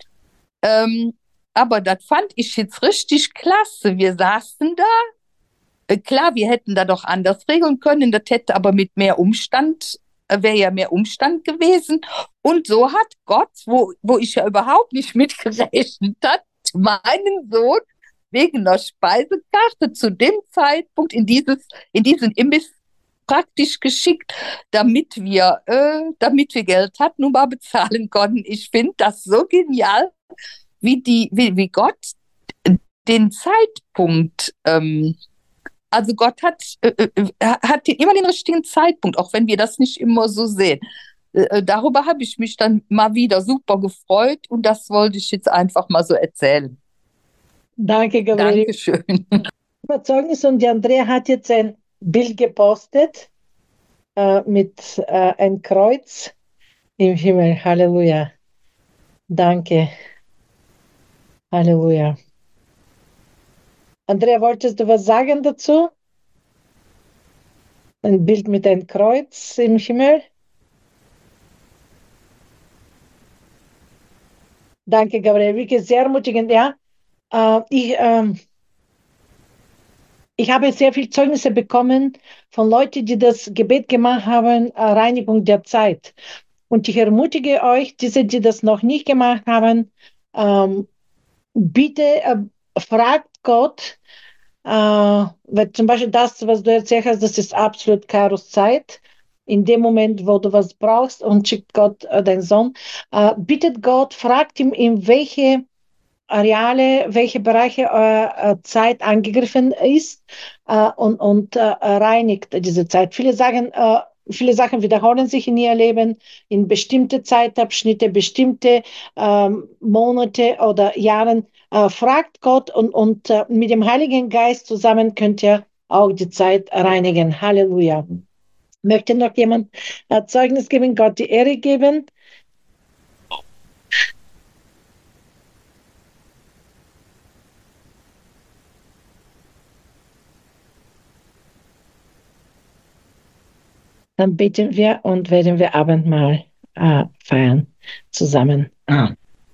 Ähm, aber das fand ich jetzt richtig klasse. Wir saßen da. Äh, klar, wir hätten da doch anders regeln können. Das hätte aber mit mehr Umstand, äh, wäre ja mehr Umstand gewesen. Und so hat Gott, wo, wo ich ja überhaupt nicht mitgerechnet hat, meinen Sohn wegen der Speisekarte zu dem Zeitpunkt in dieses, in diesen Imbiss praktisch geschickt, damit wir, äh, damit wir Geld hatten und mal bezahlen konnten. Ich finde das so genial, wie die, wie, wie Gott den Zeitpunkt, ähm, also Gott hat, äh, äh, hat immer den richtigen Zeitpunkt, auch wenn wir das nicht immer so sehen. Äh, darüber habe ich mich dann mal wieder super gefreut und das wollte ich jetzt einfach mal so erzählen. Danke, Gabriele. Dankeschön. Zeugnis, und die Andrea hat jetzt ein Bild gepostet äh, mit äh, ein Kreuz im Himmel. Halleluja. Danke. Halleluja. Andrea, wolltest du was sagen dazu? Ein Bild mit einem Kreuz im Himmel? Danke, Gabriele. Wirklich sehr ermutigend, ja. Äh, ich, ähm, ich habe sehr viele Zeugnisse bekommen von Leuten, die das Gebet gemacht haben, äh, Reinigung der Zeit. Und ich ermutige euch, diese, die das noch nicht gemacht haben, ähm, bitte äh, fragt Gott, äh, weil zum Beispiel das, was du erzählt hast, das ist absolut Kairos-Zeit. In dem Moment, wo du was brauchst, und schickt Gott äh, deinen Sohn, äh, bittet Gott, fragt ihn, in welche Areale, welche Bereiche eurer äh, Zeit angegriffen ist äh, und, und äh, reinigt diese Zeit. Viele sagen, äh, viele Sachen wiederholen sich in ihr Leben, in bestimmte Zeitabschnitte, bestimmte ähm, Monate oder Jahren. Äh, fragt Gott und, und äh, mit dem Heiligen Geist zusammen könnt ihr auch die Zeit reinigen. Halleluja. Möchte noch jemand äh, Zeugnis geben, Gott die Ehre geben? Dann beten wir und werden wir Abendmahl äh, feiern zusammen. Ah.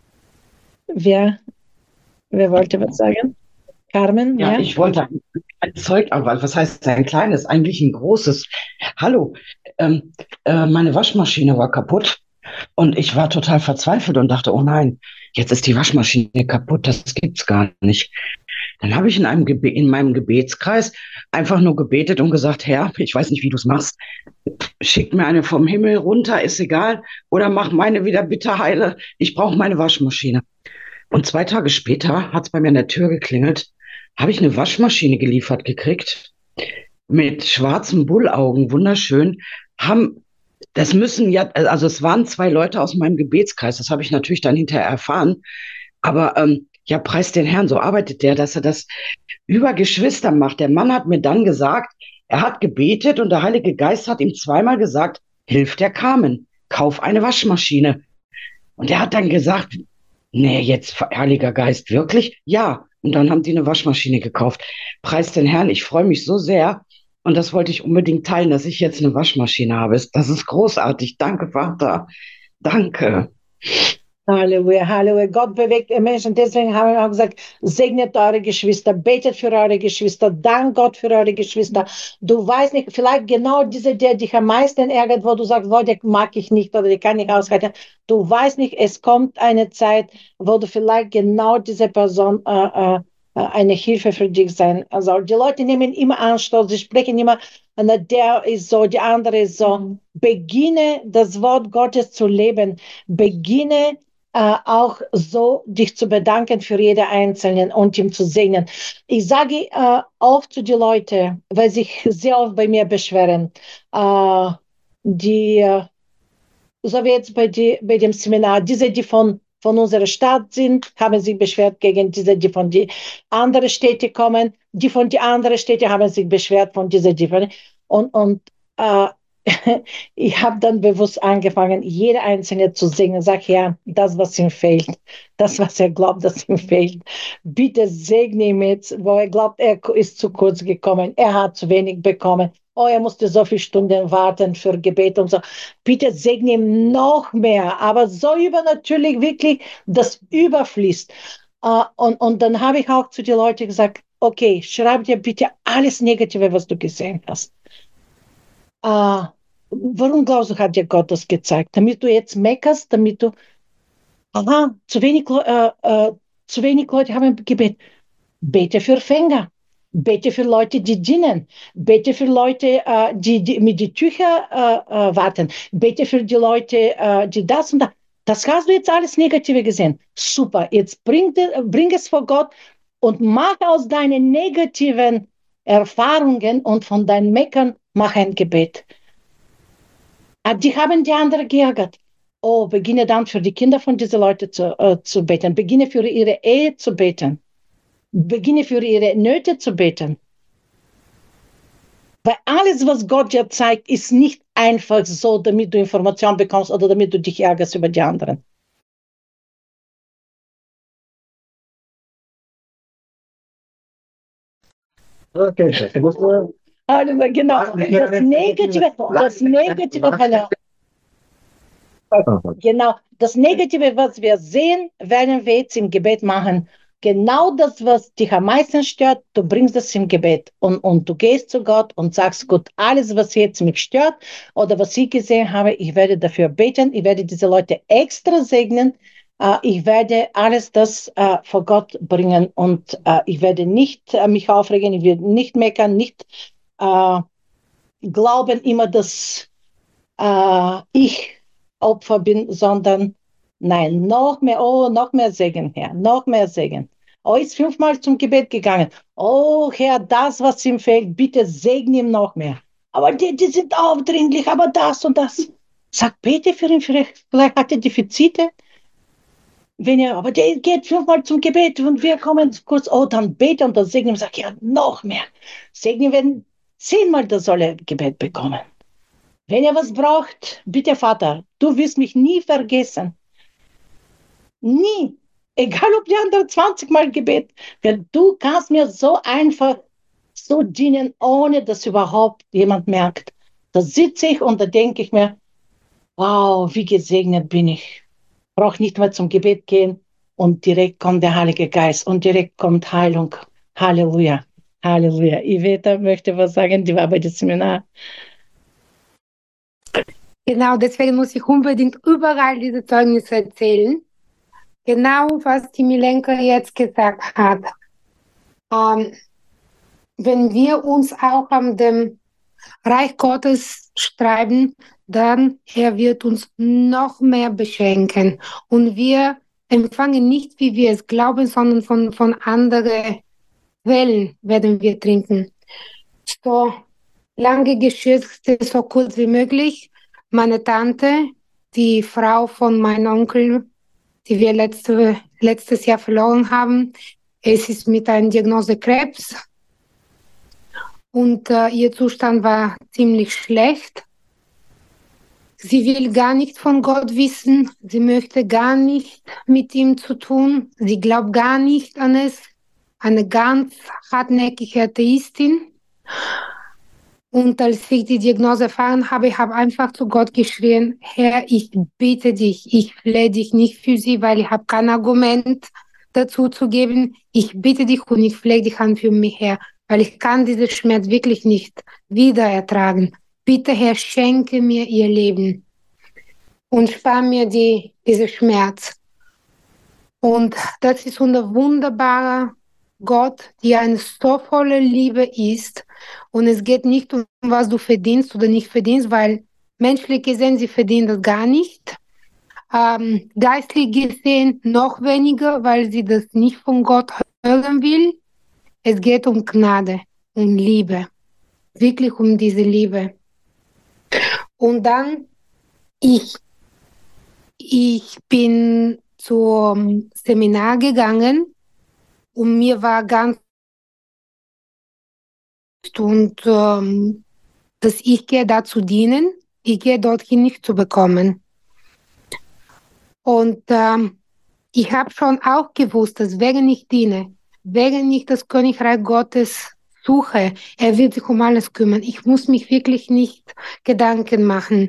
Wer, wer wollte was sagen? Carmen? Ja, Ja, ich wollte ein Zeug, aber was heißt ein kleines, eigentlich ein großes. Hallo, ähm, äh, meine Waschmaschine war kaputt und ich war total verzweifelt und dachte, oh nein, jetzt ist die Waschmaschine kaputt, das gibt's gar nicht. Dann habe ich in einem Gebe in meinem Gebetskreis einfach nur gebetet und gesagt, Herr, ich weiß nicht, wie du es machst, schick mir eine vom Himmel runter, ist egal, oder mach meine wieder bitte heile, ich brauche meine Waschmaschine. Und zwei Tage später hat es bei mir an der Tür geklingelt, habe ich eine Waschmaschine geliefert gekriegt, mit schwarzen Bullaugen, wunderschön, haben, das müssen ja, also es waren zwei Leute aus meinem Gebetskreis, das habe ich natürlich dann hinterher erfahren, aber ähm, ja, preis den Herrn, so arbeitet der, dass er das über Geschwister macht. Der Mann hat mir dann gesagt, er hat gebetet und der Heilige Geist hat ihm zweimal gesagt, hilf der Carmen, kauf eine Waschmaschine. Und er hat dann gesagt, nee, jetzt, Heiliger Geist, wirklich? Ja. Und dann haben die eine Waschmaschine gekauft. Preis den Herrn, ich freue mich so sehr. Und das wollte ich unbedingt teilen, dass ich jetzt eine Waschmaschine habe. Das ist großartig. Danke, Vater. Danke. Halleluja, Halleluja. Gott bewegt die Menschen. Deswegen haben wir auch gesagt, segnet eure Geschwister, betet für eure Geschwister, dank Gott für eure Geschwister. Du weißt nicht, vielleicht genau diese, der dich am meisten ärgert, wo du sagst, wo, der mag ich nicht oder die kann ich aushalten. Du weißt nicht, es kommt eine Zeit, wo du vielleicht genau diese Person äh, äh, eine Hilfe für dich sein soll. Die Leute nehmen immer Anstoß, sie sprechen immer, der ist so, die andere ist so. Beginne das Wort Gottes zu leben. Beginne Uh, auch so dich zu bedanken für jede Einzelnen und ihm zu segnen. Ich sage uh, oft zu den Leuten, weil sich sehr oft bei mir beschweren, uh, die, uh, so wie jetzt bei, die, bei dem Seminar, diese, die von, von unserer Stadt sind, haben sich beschwert gegen diese, die von die anderen Städte kommen, die von die anderen Städte haben sich beschwert von dieser, die von, und, und uh, ich habe dann bewusst angefangen, jeder Einzelne zu singen. Sag ja, das, was ihm fehlt, das, was er glaubt, dass ihm fehlt. Bitte segne ihn jetzt, wo er glaubt, er ist zu kurz gekommen, er hat zu wenig bekommen. oh, er musste so viele Stunden warten für Gebet und so. Bitte segne ihm noch mehr, aber so übernatürlich wirklich, das überfließt. Uh, und, und dann habe ich auch zu den Leuten gesagt, okay, schreib dir bitte alles Negative, was du gesehen hast. Uh, warum glaubst du, hat dir Gott das gezeigt? Damit du jetzt meckerst, damit du, aha, zu wenig, uh, uh, zu wenig Leute haben Gebet. Bete für Fänger. Bete für Leute, die dienen. Bete für Leute, uh, die, die mit den Tüchern uh, uh, warten. Bete für die Leute, uh, die das und das. Das hast du jetzt alles Negative gesehen. Super, jetzt bring, bring es vor Gott und mach aus deinen negativen Erfahrungen und von deinen Meckern, mach ein Gebet. Die haben die anderen geärgert. Oh, beginne dann für die Kinder von diesen Leuten zu, äh, zu beten. Beginne für ihre Ehe zu beten. Beginne für ihre Nöte zu beten. Weil alles, was Gott dir zeigt, ist nicht einfach so, damit du Informationen bekommst oder damit du dich ärgerst über die anderen. Okay, also, genau. Das Negative, das Negative, genau, das Negative, was wir sehen, werden wir jetzt im Gebet machen. Genau das, was dich am meisten stört, du bringst das im Gebet und, und du gehst zu Gott und sagst, Gott, alles, was jetzt mich stört oder was ich gesehen habe, ich werde dafür beten, ich werde diese Leute extra segnen, uh, ich werde alles das uh, vor Gott bringen und uh, ich werde nicht uh, mich aufregen, ich werde nicht meckern, nicht uh, glauben immer, dass uh, ich Opfer bin, sondern nein, noch mehr, oh, noch mehr Segen, Herr, noch mehr Segen. Oh, ist fünfmal zum Gebet gegangen. Oh, Herr, das, was ihm fehlt, bitte segne ihm noch mehr. Aber die, die sind aufdringlich, aber das und das. Sag, bete für ihn, vielleicht, vielleicht hat er Defizite. Wenn er, aber der geht fünfmal zum Gebet und wir kommen kurz, oh, dann bete und dann segne ihm, sag, ja, noch mehr. Segne, wenn zehnmal das soll er Gebet bekommen. Wenn er was braucht, bitte Vater, du wirst mich nie vergessen. Nie. Egal, ob die anderen zwanzig Mal Gebet, weil du kannst mir so einfach so dienen, ohne dass überhaupt jemand merkt. Da sitze ich und da denke ich mir, wow, wie gesegnet bin ich. Brauche nicht mehr zum Gebet gehen und direkt kommt der Heilige Geist und direkt kommt Heilung. Halleluja. Halleluja. Iveta möchte was sagen, die war bei dem Seminar. Genau, deswegen muss ich unbedingt überall diese Zeugnisse erzählen. Genau, was die Milenka jetzt gesagt hat. Ähm, wenn wir uns auch an dem Reich Gottes streiben, dann er wird uns noch mehr beschenken. Und wir empfangen nicht, wie wir es glauben, sondern von, von anderen Quellen werden wir trinken. So lange Geschichte, so kurz wie möglich. Meine Tante, die Frau von meinem Onkel, die wir letzte, letztes Jahr verloren haben, es ist mit einer Diagnose Krebs und äh, ihr Zustand war ziemlich schlecht. Sie will gar nicht von Gott wissen, sie möchte gar nicht mit ihm zu tun, sie glaubt gar nicht an es, eine ganz hartnäckige Atheistin. Und als ich die Diagnose erfahren habe, ich habe einfach zu Gott geschrien, Herr, ich bitte dich, ich flehe dich nicht für sie, weil ich habe kein Argument dazu zu geben. Ich bitte dich und ich flehe dich an für mich, Herr, weil ich kann diesen Schmerz wirklich nicht wieder ertragen. Bitte, Herr, schenke mir ihr Leben und spare mir die, diesen Schmerz. Und das ist unser wunderbarer Gott, die eine so volle Liebe ist. Und es geht nicht um, was du verdienst oder nicht verdienst, weil menschlich gesehen, sie verdienen das gar nicht. Ähm, geistlich gesehen noch weniger, weil sie das nicht von Gott hören will. Es geht um Gnade, um Liebe. Wirklich um diese Liebe. Und dann, ich, ich bin zum Seminar gegangen und mir war ganz und ähm, dass ich gehe da zu dienen, ich gehe dorthin nicht zu bekommen. Und ähm, ich habe schon auch gewusst, dass wenn ich diene, wenn ich das Königreich Gottes suche. Er wird sich um alles kümmern. Ich muss mich wirklich nicht Gedanken machen.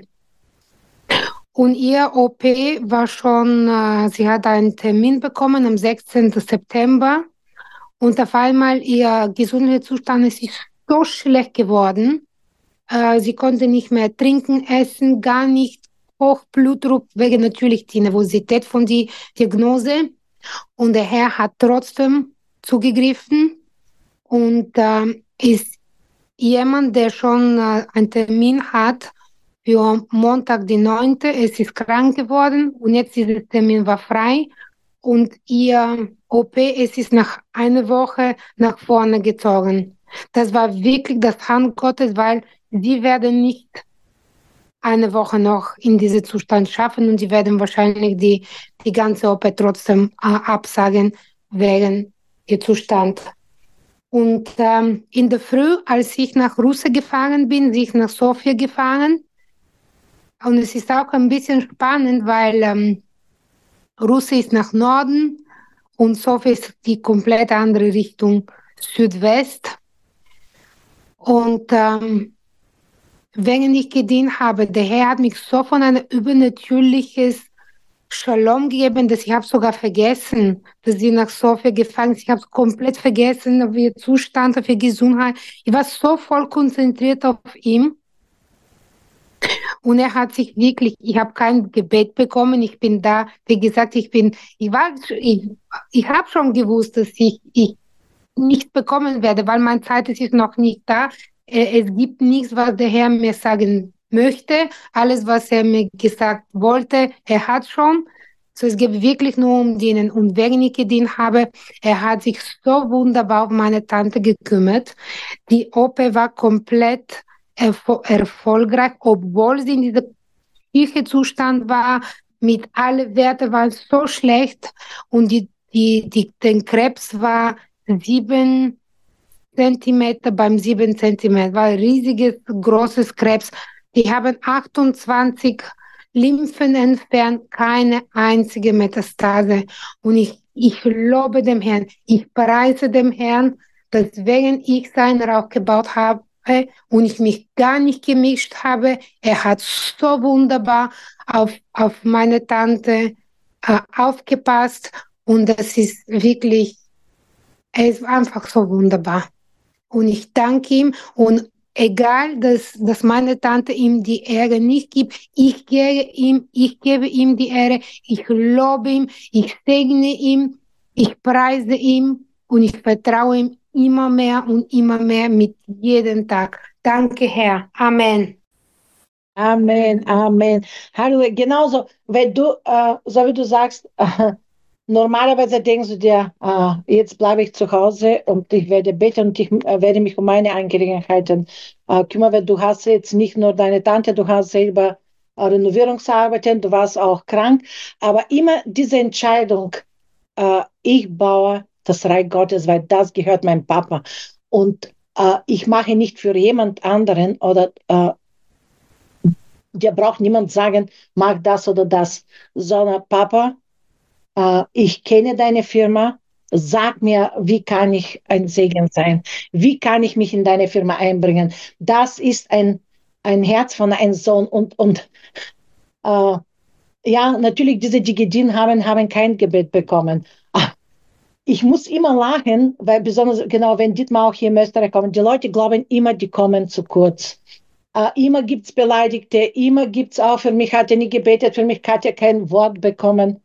Und ihr O P war schon, äh, sie hat einen Termin bekommen am sechzehnten September. Und auf einmal ihr Gesundheitszustand ist so schlecht geworden. Äh, sie konnte nicht mehr trinken, essen, gar nicht. Hochblutdruck wegen natürlich die Nervosität von der Diagnose. Und der Herr hat trotzdem zugegriffen und ähm, ist jemand, der schon äh, einen Termin hat für Montag, den neunten Es ist krank geworden und jetzt dieser Termin war frei und ihr O P, es ist nach einer Woche nach vorne gezogen. Das war wirklich das Hand Gottes, weil sie werden nicht eine Woche noch in diesem Zustand schaffen und sie werden wahrscheinlich die, die ganze O P trotzdem äh, absagen wegen ihr Zustand. Und ähm, in der Früh, als ich nach Russe gefahren bin, bin ich nach Sofia gefahren. Und es ist auch ein bisschen spannend, weil ähm, Russe ist nach Norden und Sofia ist die komplett andere Richtung, Südwest. Und ähm, wenn ich gedient habe, der Herr hat mich so von einem übernatürliches Shalom gegeben, dass ich habe sogar vergessen, dass sie nach Sofia gefahren ist. Ich habe komplett vergessen, auf ihr Zustand, auf ihre Gesundheit. Ich war so voll konzentriert auf ihn. Und er hat sich wirklich, ich habe kein Gebet bekommen. Ich bin da, wie gesagt, ich bin, ich war, ich, ich habe schon gewusst, dass ich, ich nicht bekommen werde, weil meine Zeit ist noch nicht da. Es gibt nichts, was der Herr mir sagen möchte. Alles, was er mir gesagt wollte, er hat schon. So, es geht wirklich nur um den. Und wenn ich gedient habe, er hat sich so wunderbar um meine Tante gekümmert. Die O P war komplett erfol erfolgreich, obwohl sie in diesem schwierigen Zustand war. Mit allen Werten waren so schlecht und die, die, die, den Krebs war sieben Zentimeter beim sieben Zentimeter, war ein riesiges, großes Krebs. Die haben achtundzwanzig Lymphen entfernt, keine einzige Metastase. Und ich, ich lobe dem Herrn, ich preise dem Herrn, dass wenn ich seinen Rauch gebaut habe und ich mich gar nicht gemischt habe, er hat so wunderbar auf, auf meine Tante äh, aufgepasst und das ist wirklich, er ist einfach so wunderbar. Und ich danke ihm und egal, dass, dass meine Tante ihm die Ehre nicht gibt, ich gebe ihm, ich gebe ihm die Ehre, ich lobe ihm, ich segne ihm, ich preise ihm und ich vertraue ihm immer mehr und immer mehr mit jedem Tag. Danke, Herr. Amen. Amen, Amen. Halleluja. Genauso, wenn du, äh, so wie du sagst, äh, normalerweise denkst du dir, äh, jetzt bleibe ich zu Hause und ich werde beten und ich äh, werde mich um meine Angelegenheiten äh, kümmern, weil du hast jetzt nicht nur deine Tante, du hast selber äh, Renovierungsarbeiten, du warst auch krank, aber immer diese Entscheidung, äh, ich baue das Reich Gottes, weil das gehört meinem Papa und äh, ich mache nicht für jemand anderen oder äh, dir braucht niemand sagen, mach das oder das, sondern Papa, äh, ich kenne deine Firma, sag mir, wie kann ich ein Segen sein? Wie kann ich mich in deine Firma einbringen? Das ist ein, ein Herz von einem Sohn und, und äh, ja, natürlich diese, die gedient haben, haben kein Gebet bekommen. Ah, ich muss immer lachen, weil besonders, genau, wenn Dietmar auch hier in Österreich kommt, die Leute glauben immer, die kommen zu kurz. Uh, immer gibt es Beleidigte, immer gibt es auch, für mich hat er nie gebetet, für mich hat er kein Wort bekommen.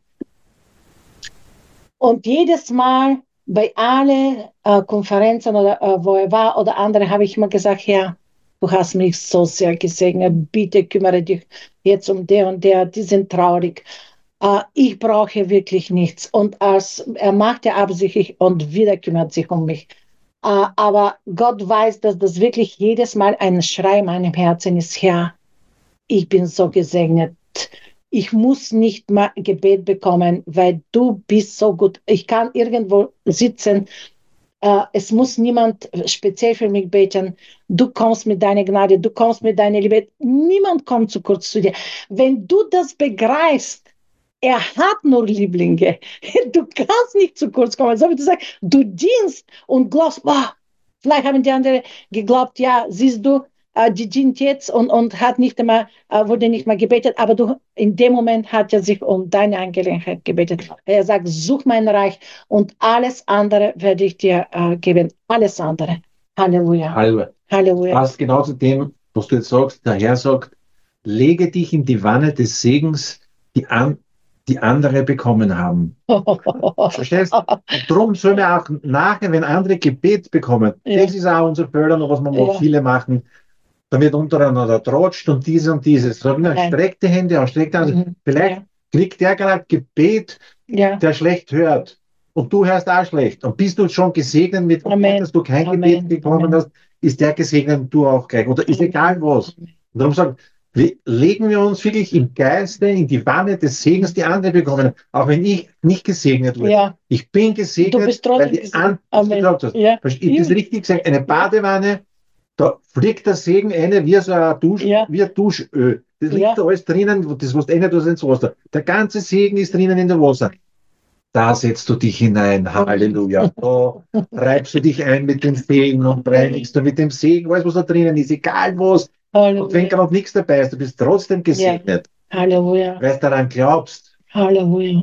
Und jedes Mal bei allen uh, Konferenzen, oder, uh, wo er war oder andere, habe ich immer gesagt, Herr, du hast mich so sehr gesegnet, bitte kümmere dich jetzt um der und der, die sind traurig. Uh, ich brauche wirklich nichts. Und als, er macht er absichtlich und wieder kümmert sich um mich. Uh, aber Gott weiß, dass das wirklich jedes Mal ein Schrei in meinem Herzen ist, Herr, ich bin so gesegnet. Ich muss nicht mal Gebet bekommen, weil du bist so gut. Ich kann irgendwo sitzen. Uh, es muss niemand speziell für mich beten. Du kommst mit deiner Gnade, du kommst mit deiner Liebe. Niemand kommt zu kurz zu dir. Wenn du das begreifst, er hat nur Lieblinge. Du kannst nicht zu kurz kommen. So wie du sagst, du dienst und glaubst, wow, Vielleicht haben die anderen geglaubt, ja, siehst du, äh, die dient jetzt und, und hat nicht einmal, äh, wurde nicht mal gebetet, aber du, in dem Moment hat er sich um deine Angelegenheit gebetet. Er sagt, such mein Reich und alles andere werde ich dir äh, geben. Alles andere. Halleluja. Halleluja. Halleluja. Passt genau zu dem, was du jetzt sagst. Der Herr sagt, lege dich in die Wanne des Segens, die, an, die andere bekommen haben. Verstehst? Und darum sollen wir auch nachher, wenn andere Gebet bekommen, Ja. das ist auch unser Fehler, was wir Ja. ja. viele machen, da wird untereinander trotscht und dieses und dieses. Sag, na, Nein. streck die Hände aus, streck die Hände. Mhm. Vielleicht Ja. kriegt der gerade Gebet, Ja. der schlecht hört. Und du hörst auch schlecht. Und bist du schon gesegnet mit, Amen. dass du kein Amen. Gebet bekommen Amen. hast, ist der gesegnet und du auch gleich. Oder ist Amen. egal was. Und darum sagen, wir, legen wir uns wirklich im Geiste in die Wanne des Segens, die andere bekommen. Auch wenn ich nicht gesegnet wurde. Ja. Ich bin gesegnet, Du bist trotzdem weil die gesegnet. andere Amen. gesagt hast. Ja. Ich habe das richtig gesagt. Eine Badewanne, da fliegt der Segen eine wie so ein Dusch, Ja. wie ein Duschöl. Das liegt Ja. da alles drinnen, das was du eh nicht aus ins Wasser. Der ganze Segen ist drinnen in dem Wasser. Da setzt du dich hinein, Halleluja. Da reibst du dich ein mit dem Segen und reinigst du mit dem Segen, alles was da drinnen ist, egal was. Und wenn Halleluja. gerade nichts dabei ist, du bist trotzdem gesegnet, Halleluja. weil du daran glaubst. Halleluja.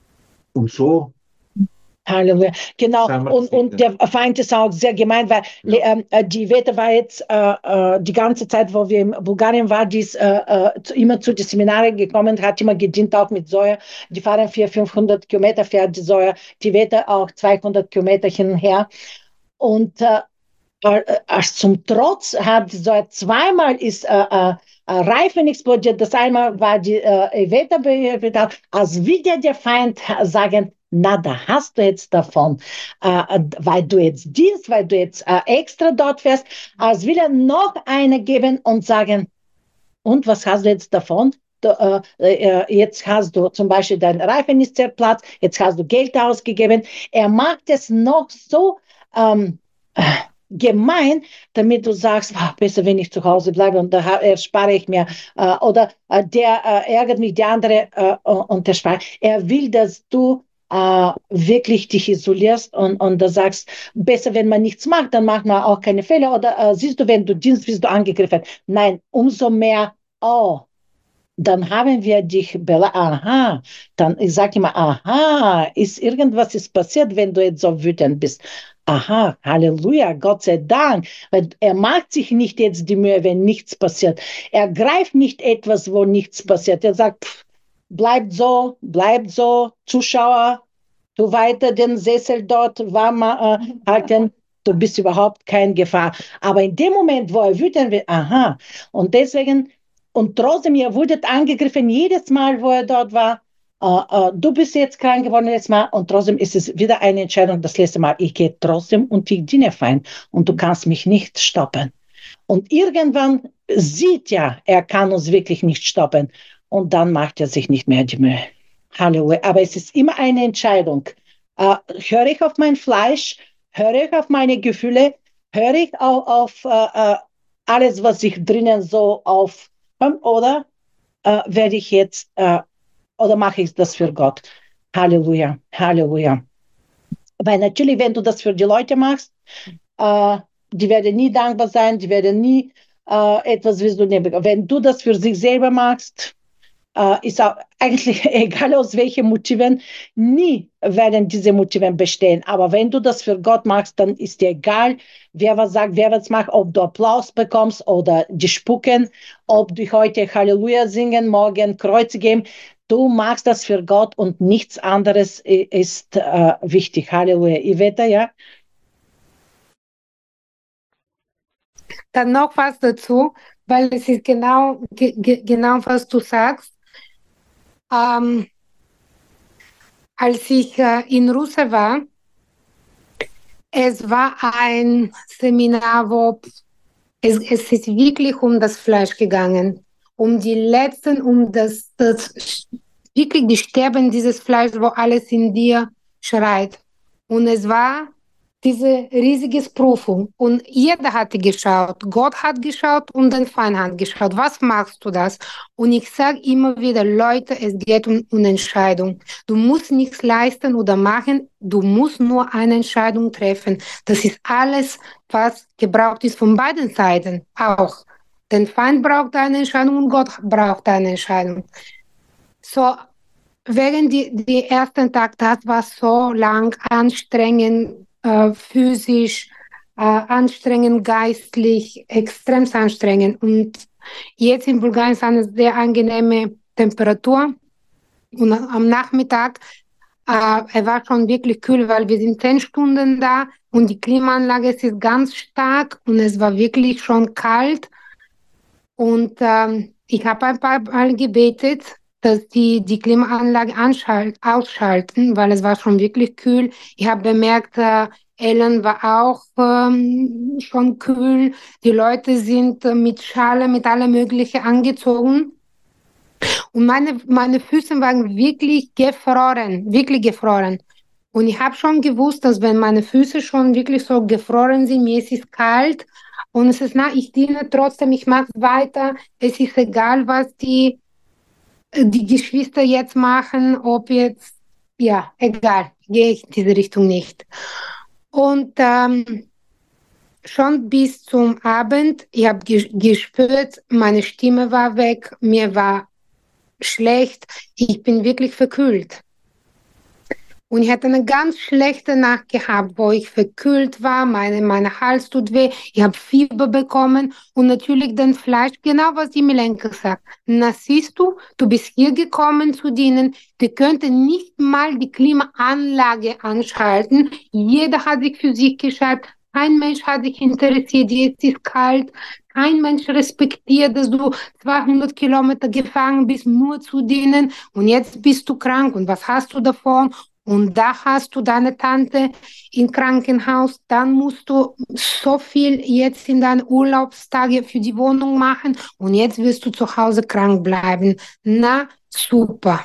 Und so Halleluja. Genau. sind wir Und, und gesegnet. der Feind ist auch sehr gemein, weil Ja. ähm, äh, die Wette war jetzt äh, äh, die ganze Zeit, wo wir in Bulgarien waren, die ist äh, äh, zu, immer zu den Seminaren gekommen, hat immer gedient auch mit Säure. Die fahren vierhundert, fünfhundert Kilometer, fährt die Säure. Die Wette auch zweihundert Kilometer hin und her. Und äh, äh, als zum Trotz hat die Säure zweimal ist äh, äh, Reifen explodiert. Das einmal war die äh, Wetterbehörde, als wieder der Feind sagen, na, da hast du jetzt davon, äh, weil du jetzt dienst, weil du jetzt äh, extra dort fährst, als will er noch eine geben und sagen, und was hast du jetzt davon? Du, äh, äh, jetzt hast du zum Beispiel dein Reifen ist zerplatzt, jetzt hast du Geld ausgegeben. Er macht es noch so ähm, äh, gemein, damit du sagst, ah, besser, wenn ich zu Hause bleibe und da erspare ich mir. Äh, oder äh, der äh, ärgert mich, der andere äh, und der spart. Er will, dass du äh, wirklich dich isolierst und, und da sagst, besser, wenn man nichts macht, dann macht man auch keine Fehler. Oder äh, siehst du, wenn du dienst, bist du angegriffen. Nein, umso mehr, oh, dann haben wir dich, bela- aha, dann, ich sage immer, aha, ist irgendwas ist passiert, wenn du jetzt so wütend bist. Aha, Halleluja, Gott sei Dank, weil er macht sich nicht jetzt die Mühe, wenn nichts passiert. Er greift nicht etwas, wo nichts passiert. Er sagt, pff, bleibt so, bleibt so, Zuschauer, du weiter den Sessel dort warm äh, halten, du bist überhaupt kein Gefahr. Aber in dem Moment, wo er wütend wird, aha, und deswegen, und trotzdem, ihr wurdet angegriffen, jedes Mal, wo er dort war, äh, äh, du bist jetzt krank geworden letztes Mal und trotzdem ist es wieder eine Entscheidung, das letzte Mal, ich gehe trotzdem und ich diene Feind und du kannst mich nicht stoppen. Und irgendwann sieht ja, er kann uns wirklich nicht stoppen und dann macht er sich nicht mehr die Mühe. Halleluja. Aber es ist immer eine Entscheidung. Äh, höre ich auf mein Fleisch? Höre ich auf meine Gefühle? Höre ich auch auf äh, äh, alles, was ich drinnen so auf, oder äh, werde ich jetzt, äh, oder mache ich das für Gott? Halleluja, Halleluja. Weil natürlich, wenn du das für die Leute machst, äh, die werden nie dankbar sein, die werden nie äh, etwas wirst du nehmen. Wenn du das für sich selber machst, äh, ist auch eigentlich egal aus welchen Motiven, nie werden diese Motiven bestehen. Aber wenn du das für Gott machst, dann ist dir egal, wer was sagt, wer was macht, ob du Applaus bekommst oder die spucken, ob du heute Halleluja singen, morgen Kreuz geben. Du machst das für Gott und nichts anderes ist äh, wichtig. Halleluja. Iveta, ja? Dann noch was dazu, weil es ist genau, ge, ge, genau was du sagst. Ähm, als ich äh, in Russe war, es war ein Seminar, wo es, es ist wirklich um das Fleisch gegangen, um die letzten, um das, das wirklich die Sterben dieses Fleisch, wo alles in dir schreit. Und es war diese riesige Prüfung. Und jeder hatte geschaut. Gott hat geschaut und der Feind hat geschaut. Was machst du das? Und ich sage immer wieder, Leute, es geht um, um Entscheidung. Du musst nichts leisten oder machen. Du musst nur eine Entscheidung treffen. Das ist alles, was gebraucht ist von beiden Seiten. Auch. Der Feind braucht eine Entscheidung und Gott braucht eine Entscheidung. So, während die, die ersten Tag, das war so lang anstrengend, äh, physisch, äh, anstrengend, geistlich, extrem anstrengend. Und jetzt in Bulgarien ist eine sehr angenehme Temperatur. Und am Nachmittag, äh, es war schon wirklich kühl, weil wir sind zehn Stunden da und die Klimaanlage ist ganz stark und es war wirklich schon kalt. Und ähm, ich habe ein paar Mal gebetet, dass die die Klimaanlage anschalt, ausschalten, weil es war schon wirklich kühl. Ich habe bemerkt, äh, Ellen war auch ähm, schon kühl. Die Leute sind äh, mit Schale, mit allem Möglichen angezogen. Und meine, meine Füße waren wirklich gefroren, wirklich gefroren. Und ich habe schon gewusst, dass wenn meine Füße schon wirklich so gefroren sind, mir ist es kalt und es ist, na, ich diene trotzdem, ich mache weiter. Es ist egal, was die, die Geschwister jetzt machen, ob jetzt, ja, egal, gehe ich in diese Richtung nicht. Und ähm, schon bis zum Abend, ich habe ge gespürt, meine Stimme war weg, mir war schlecht, ich bin wirklich verkühlt. Und ich hatte eine ganz schlechte Nacht gehabt, wo ich verkühlt war, meine, meine Hals tut weh, ich habe Fieber bekommen und natürlich den Fleisch, genau was die Milenka sagt. Na siehst du, du bist hier gekommen zu dienen, die könnten nicht mal die Klimaanlage anschalten, jeder hat sich für sich geschaltet, kein Mensch hat sich interessiert, jetzt ist kalt, kein Mensch respektiert, dass du zweihundert Kilometer gefahren bist, nur zu dienen und jetzt bist du krank und was hast du davon? Und da hast du deine Tante im Krankenhaus, dann musst du so viel jetzt in deinen Urlaubstage für die Wohnung machen und jetzt wirst du zu Hause krank bleiben. Na, super.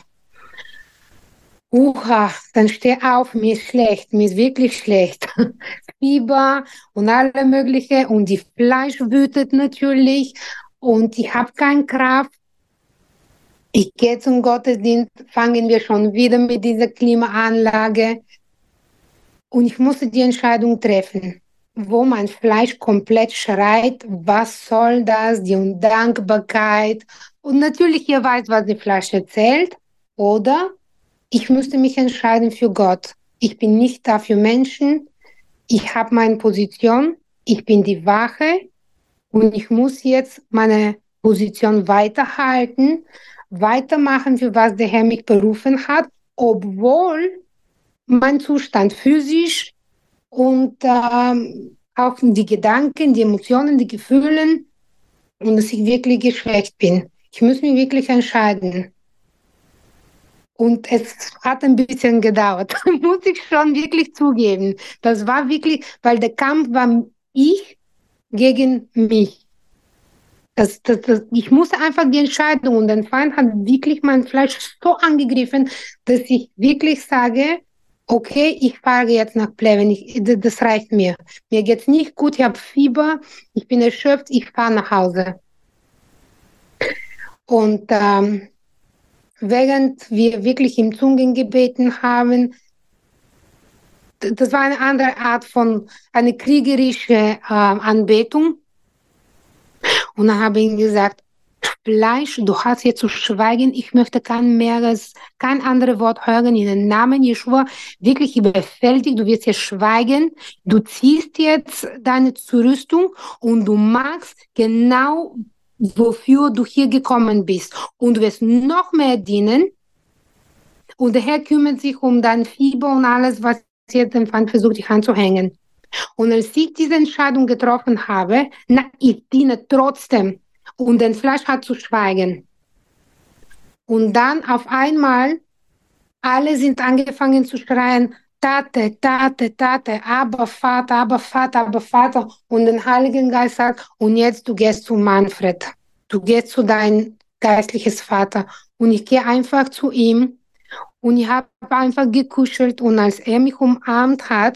Uha, dann steh auf, mir ist schlecht, mir ist wirklich schlecht. Fieber und alle mögliche und die Fleisch wütet natürlich und ich habe keine Kraft. Ich gehe zum Gottesdienst, fangen wir schon wieder mit dieser Klimaanlage und ich musste die Entscheidung treffen, wo mein Fleisch komplett schreit, was soll das, die Undankbarkeit und natürlich ihr weiß, was die Fleisch erzählt, oder ich musste mich entscheiden für Gott. Ich bin nicht da für Menschen, ich habe meine Position, ich bin die Wache und ich muss jetzt meine Position weiterhalten, weitermachen, für was der Herr mich berufen hat, obwohl mein Zustand physisch und ähm, auch die Gedanken, die Emotionen, die Gefühle und dass ich wirklich geschwächt bin. Ich muss mich wirklich entscheiden. Und es hat ein bisschen gedauert, muss ich schon wirklich zugeben. Das war wirklich, weil der Kampf war ich gegen mich. Das, das, das, ich musste einfach die Entscheidung und der Feind hat wirklich mein Fleisch so angegriffen, dass ich wirklich sage, okay, ich fahre jetzt nach Pleven, ich, das reicht mir. Mir geht's nicht gut, ich habe Fieber, ich bin erschöpft, ich fahre nach Hause. Und ähm, während wir wirklich im Zungen gebeten haben, das war eine andere Art von, eine kriegerische äh, Anbetung. Und dann habe ich ihm gesagt, Fleisch, du hast jetzt zu schweigen, ich möchte kein mehres, kein anderes Wort hören, in den Namen Jeschua, wirklich überfällt dich, du wirst jetzt schweigen, du ziehst jetzt deine Zurüstung und du machst genau, wofür du hier gekommen bist. Und du wirst noch mehr dienen und der Herr kümmert sich um dein Fieber und alles, was jetzt den Feind versucht, dich anzuhängen. Und als ich diese Entscheidung getroffen habe, na, ich diene trotzdem und das Fleisch hat zu schweigen. Und dann auf einmal, alle sind angefangen zu schreien, Tate, Tate, Tate, aber Vater, aber Vater, aber Vater. Und der Heilige Geist sagt, und jetzt du gehst zu Manfred, du gehst zu deinem geistliches Vater. Und ich gehe einfach zu ihm und ich habe einfach gekuschelt und als er mich umarmt hat,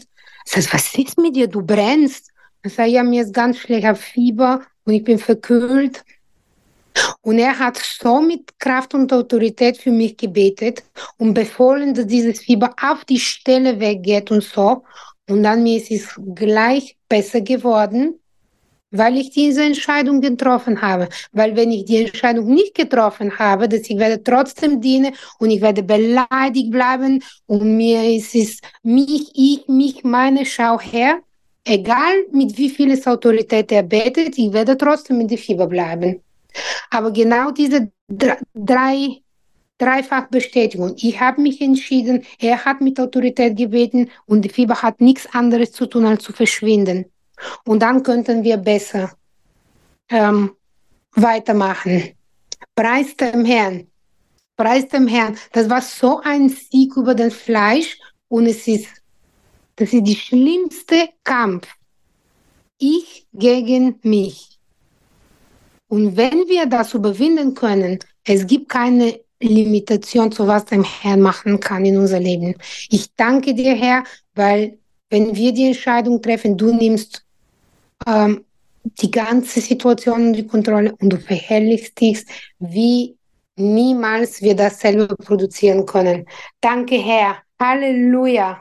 Ich sag, was ist mit dir? Du brennst. Ich sage, ja, mir ist ganz schlecht, ich habe Fieber und ich bin verkühlt. Und er hat so mit Kraft und Autorität für mich gebetet und befohlen, dass dieses Fieber auf die Stelle weggeht und so. Und dann mir ist es gleich besser geworden, weil ich diese Entscheidung getroffen habe. Weil wenn ich die Entscheidung nicht getroffen habe, dass ich werde trotzdem dienen und ich werde beleidigt bleiben und mir ist es mich, ich, mich, meine, schau her. Egal mit wie viel Autorität er betet, ich werde trotzdem mit dem Fieber bleiben. Aber genau diese drei, dreifach Bestätigung. Ich habe mich entschieden, er hat mit Autorität gebeten und die Fieber hat nichts anderes zu tun, als zu verschwinden. Und dann könnten wir besser ähm, weitermachen. Preis dem Herrn. Preis dem Herrn. Das war so ein Sieg über das Fleisch und es ist, das ist der schlimmste Kampf. Ich gegen mich. Und wenn wir das überwinden können, es gibt keine Limitation, zu was der Herr machen kann in unser Leben. Ich danke dir, Herr, weil wenn wir die Entscheidung treffen, du nimmst ähm, die ganze Situation unter die Kontrolle und du verherrlichst dich, wie niemals wir das selber produzieren können. Danke, Herr. Halleluja.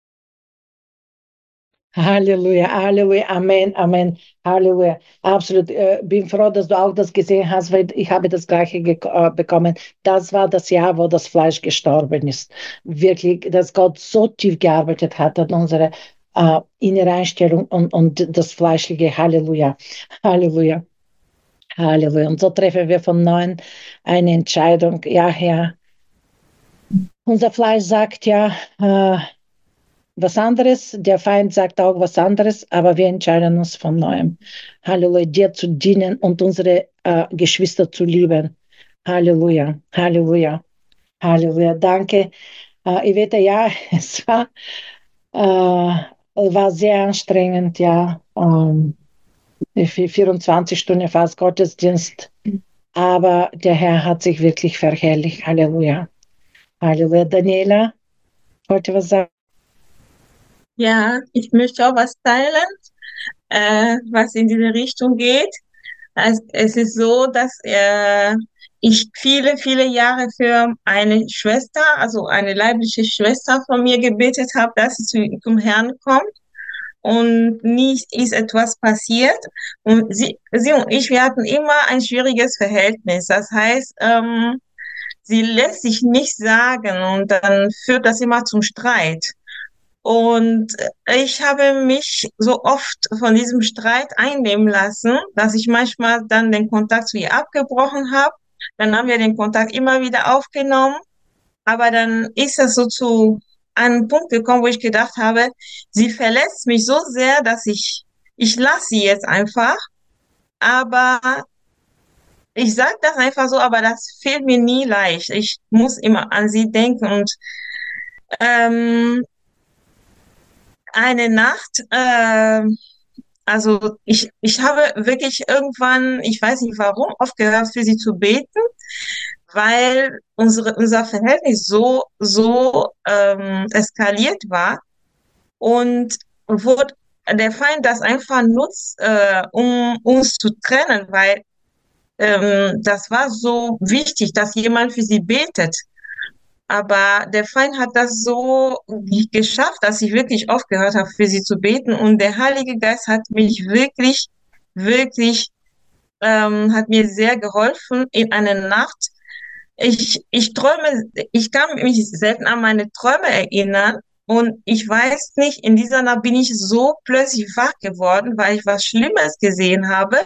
Halleluja, Halleluja, Amen, Amen, Halleluja. Absolut, äh, bin froh, dass du auch das gesehen hast, weil ich habe das Gleiche äh, bekommen. Das war das Jahr, wo das Fleisch gestorben ist. Wirklich, dass Gott so tief gearbeitet hat an unsere äh, innere Einstellung und, und das Fleischliche. Halleluja, Halleluja, Halleluja. Und so treffen wir von neuem eine Entscheidung. Ja, Herr, unser Fleisch sagt ja, äh, was anderes, der Feind sagt auch was anderes, aber wir entscheiden uns von Neuem. Halleluja, dir zu dienen und unsere äh, Geschwister zu lieben. Halleluja, Halleluja, Halleluja. Danke. Äh, Iveta, ja, es war, äh, war sehr anstrengend, ja. Ähm, vierundzwanzig Stunden fast Gottesdienst, aber der Herr hat sich wirklich verherrlicht. Halleluja, Halleluja. Daniela, wollte was sagen? Ja, ich möchte auch was teilen, äh, was in diese Richtung geht. Also, es ist so, dass äh, ich viele, viele Jahre für eine Schwester, also eine leibliche Schwester von mir gebetet habe, dass sie zu, zum Herrn kommt. Und nie ist etwas passiert. Und sie, sie und ich, wir hatten immer ein schwieriges Verhältnis. Das heißt, ähm, sie lässt sich nicht sagen und dann führt das immer zum Streit. Und ich habe mich so oft von diesem Streit einnehmen lassen, dass ich manchmal dann den Kontakt zu ihr abgebrochen habe. Dann haben wir den Kontakt immer wieder aufgenommen. Aber dann ist es so zu einem Punkt gekommen, wo ich gedacht habe, sie verletzt mich so sehr, dass ich, ich lasse sie jetzt einfach. Aber ich sage das einfach so, aber das fällt mir nie leicht. Ich muss immer an sie denken und ähm, eine Nacht, äh, also ich, ich habe wirklich irgendwann, ich weiß nicht warum, aufgehört für sie zu beten, weil unsere, unser Verhältnis so, so ähm, eskaliert war und wo der Feind das einfach nutzt, äh, um uns zu trennen, weil ähm, das war so wichtig, dass jemand für sie betet. Aber der Feind hat das so geschafft, dass ich wirklich aufgehört habe, für sie zu beten. Und der Heilige Geist hat mich wirklich, wirklich, ähm, hat mir sehr geholfen in einer Nacht. Ich, ich träume, ich kann mich selten an meine Träume erinnern. Und ich weiß nicht, in dieser Nacht bin ich so plötzlich wach geworden, weil ich was Schlimmes gesehen habe.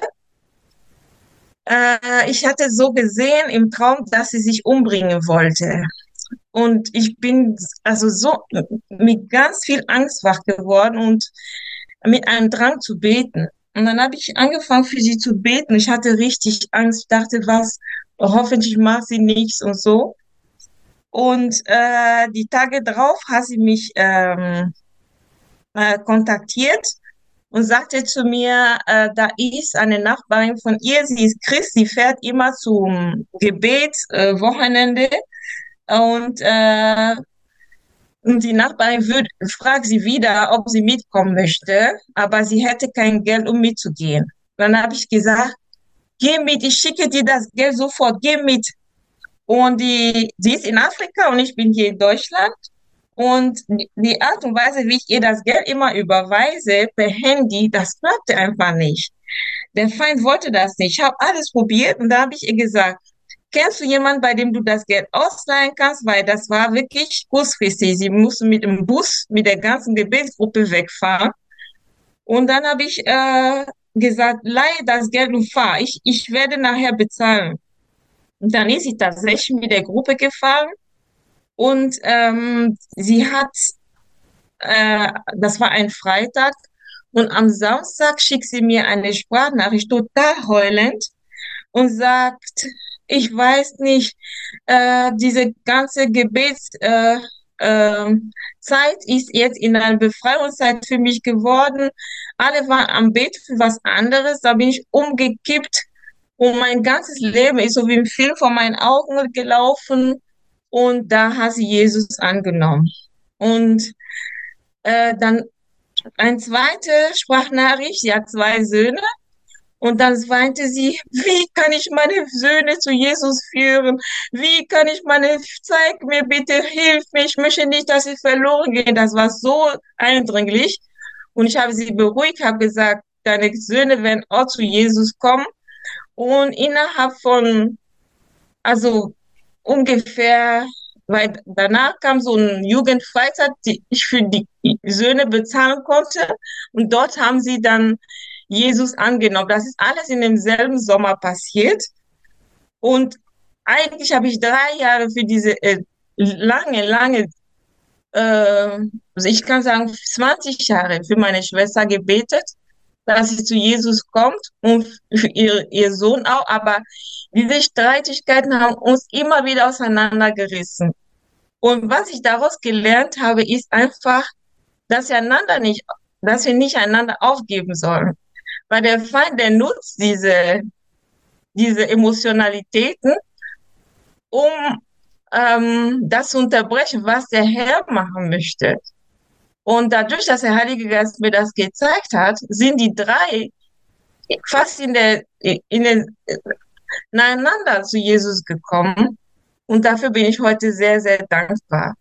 Äh, ich hatte so gesehen im Traum, dass sie sich umbringen wollte. Und ich bin also so mit ganz viel Angst wach geworden und mit einem Drang zu beten. Und dann habe ich angefangen, für sie zu beten. Ich hatte richtig Angst. Ich dachte, was, hoffentlich macht sie nichts und so. Und äh, die Tage drauf hat sie mich ähm, äh, kontaktiert und sagte zu mir, äh, da ist eine Nachbarin von ihr, sie ist Christ, sie fährt immer zum Gebet, äh, Wochenende. Und äh, Und die Nachbarin würd, fragt sie wieder, ob sie mitkommen möchte, aber sie hätte kein Geld, um mitzugehen. Dann habe ich gesagt, geh mit, ich schicke dir das Geld sofort, geh mit. Und die, sie ist in Afrika und ich bin hier in Deutschland. Und die Art und Weise, wie ich ihr das Geld immer überweise per Handy, das klappte einfach nicht. Der Feind wollte das nicht. Ich habe alles probiert und da habe ich ihr gesagt, kennst du jemanden, bei dem du das Geld ausleihen kannst? Weil das war wirklich kurzfristig. Sie musste mit dem Bus, mit der ganzen Gebetsgruppe wegfahren. Und dann habe ich äh, gesagt, leihe das Geld und fahr. Ich, ich werde nachher bezahlen. Und dann ist sie tatsächlich mit der Gruppe gefahren. Und ähm, sie hat, äh, das war ein Freitag. Und am Samstag schickt sie mir eine Sprachnachricht, total heulend, und sagt, ich weiß nicht, äh, diese ganze Gebets, äh, äh, Zeit ist jetzt in einer Befreiungszeit für mich geworden. Alle waren am Beten für was anderes. Da bin ich umgekippt und mein ganzes Leben ist so wie im Film vor meinen Augen gelaufen. Und da hat sie Jesus angenommen. Und äh, dann eine zweite Sprachnachricht, sie hat zwei Söhne. Und dann weinte sie, wie kann ich meine Söhne zu Jesus führen? Wie kann ich meine, zeig mir bitte, hilf mir, ich möchte nicht, dass sie verloren gehen. Das war so eindringlich. Und ich habe sie beruhigt, habe gesagt, deine Söhne werden auch zu Jesus kommen. Und innerhalb von, also ungefähr, weil danach kam so ein Jugendfreizeit, die ich für die Söhne bezahlen konnte. Und dort haben sie dann Jesus angenommen. Das ist alles in demselben Sommer passiert. Und eigentlich habe ich drei Jahre für diese äh, lange, lange, äh, also ich kann sagen zwanzig Jahre für meine Schwester gebetet, dass sie zu Jesus kommt und für ihr, ihr Sohn auch. Aber diese Streitigkeiten haben uns immer wieder auseinandergerissen. Und was ich daraus gelernt habe, ist einfach, dass wir einander nicht, dass wir nicht einander aufgeben sollen. Weil der Feind, der nutzt diese, diese Emotionalitäten, um ähm, das zu unterbrechen, was der Herr machen möchte. Und dadurch, dass der Heilige Geist mir das gezeigt hat, sind die drei fast in der, in den, nacheinander zu Jesus gekommen. Und dafür bin ich heute sehr, sehr dankbar.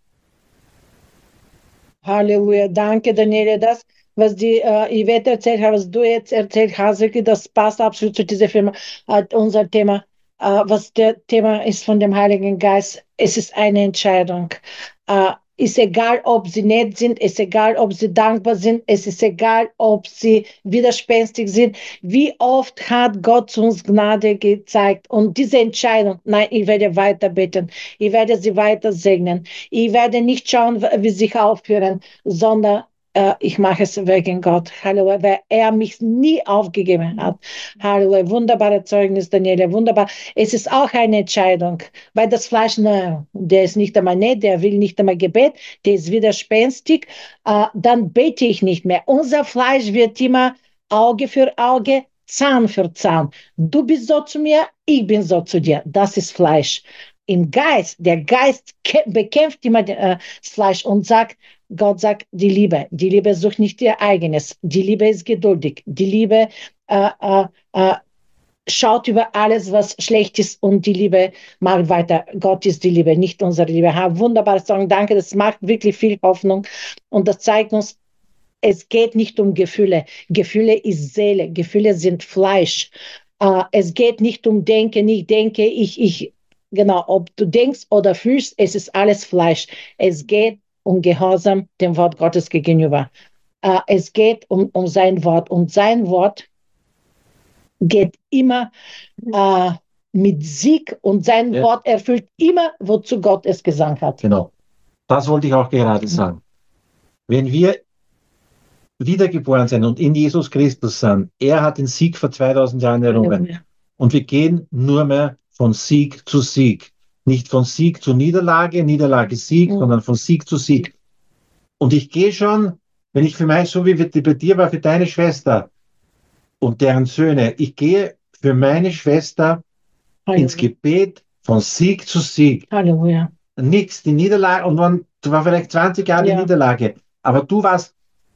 Halleluja, danke Daniela. Das, was die äh, Yvette erzählt hat, was du jetzt erzählt hast, wirklich, das passt absolut zu dieser Firma, äh, unser Thema. Äh, was der Thema ist von dem Heiligen Geist, es ist eine Entscheidung. Äh, ist egal, ob sie nett sind, ist egal, ob sie dankbar sind, es ist egal, ob sie widerspenstig sind. Wie oft hat Gott uns Gnade gezeigt? Und diese Entscheidung, nein, ich werde weiter beten, ich werde sie weiter segnen, ich werde nicht schauen, wie sie sich aufführen, sondern äh, ich mache es wegen Gott. Halleluja, weil er mich nie aufgegeben hat. Halleluja, wunderbare Zeugnis, Daniela, wunderbar. Es ist auch eine Entscheidung, weil das Fleisch, nein, der ist nicht einmal nett, der will nicht einmal Gebet, der ist widerspenstig, äh, dann bete ich nicht mehr. Unser Fleisch wird immer Auge für Auge, Zahn für Zahn. Du bist so zu mir, ich bin so zu dir. Das ist Fleisch. Im Geist, der Geist bekämpft immer das Fleisch und sagt, Gott sagt, die Liebe, die Liebe sucht nicht ihr eigenes, die Liebe ist geduldig, die Liebe äh, äh, äh, schaut über alles, was schlecht ist, und die Liebe macht weiter. Gott ist die Liebe, nicht unsere Liebe. Ha, wunderbares Song, danke, das macht wirklich viel Hoffnung und das zeigt uns, es geht nicht um Gefühle. Gefühle ist Seele, Gefühle sind Fleisch. Äh, es geht nicht um Denken, ich denke, ich, ich, genau, ob du denkst oder fühlst, es ist alles Fleisch. Es geht um Gehorsam dem Wort Gottes gegenüber. Äh, es geht um, um sein Wort, und sein Wort geht immer äh, mit Sieg, und sein Ja. Wort erfüllt immer, wozu Gott es gesagt hat. Genau. Das wollte ich auch gerade sagen. Wenn wir wiedergeboren sind und in Jesus Christus sind, er hat den Sieg vor zweitausend Jahren errungen. Halleluja. Und wir gehen nur mehr von Sieg zu Sieg. Nicht von Sieg zu Niederlage, Niederlage, Sieg, Mhm. sondern von Sieg zu Sieg. Und ich gehe schon, wenn ich für mich, so wie bei dir war, für deine Schwester und deren Söhne, ich gehe für meine Schwester ins Halleluja. Gebet von Sieg zu Sieg. Halleluja. nichts, die Niederlage, und dann, du war vielleicht zwanzig Jahre Ja. die Niederlage, aber du warst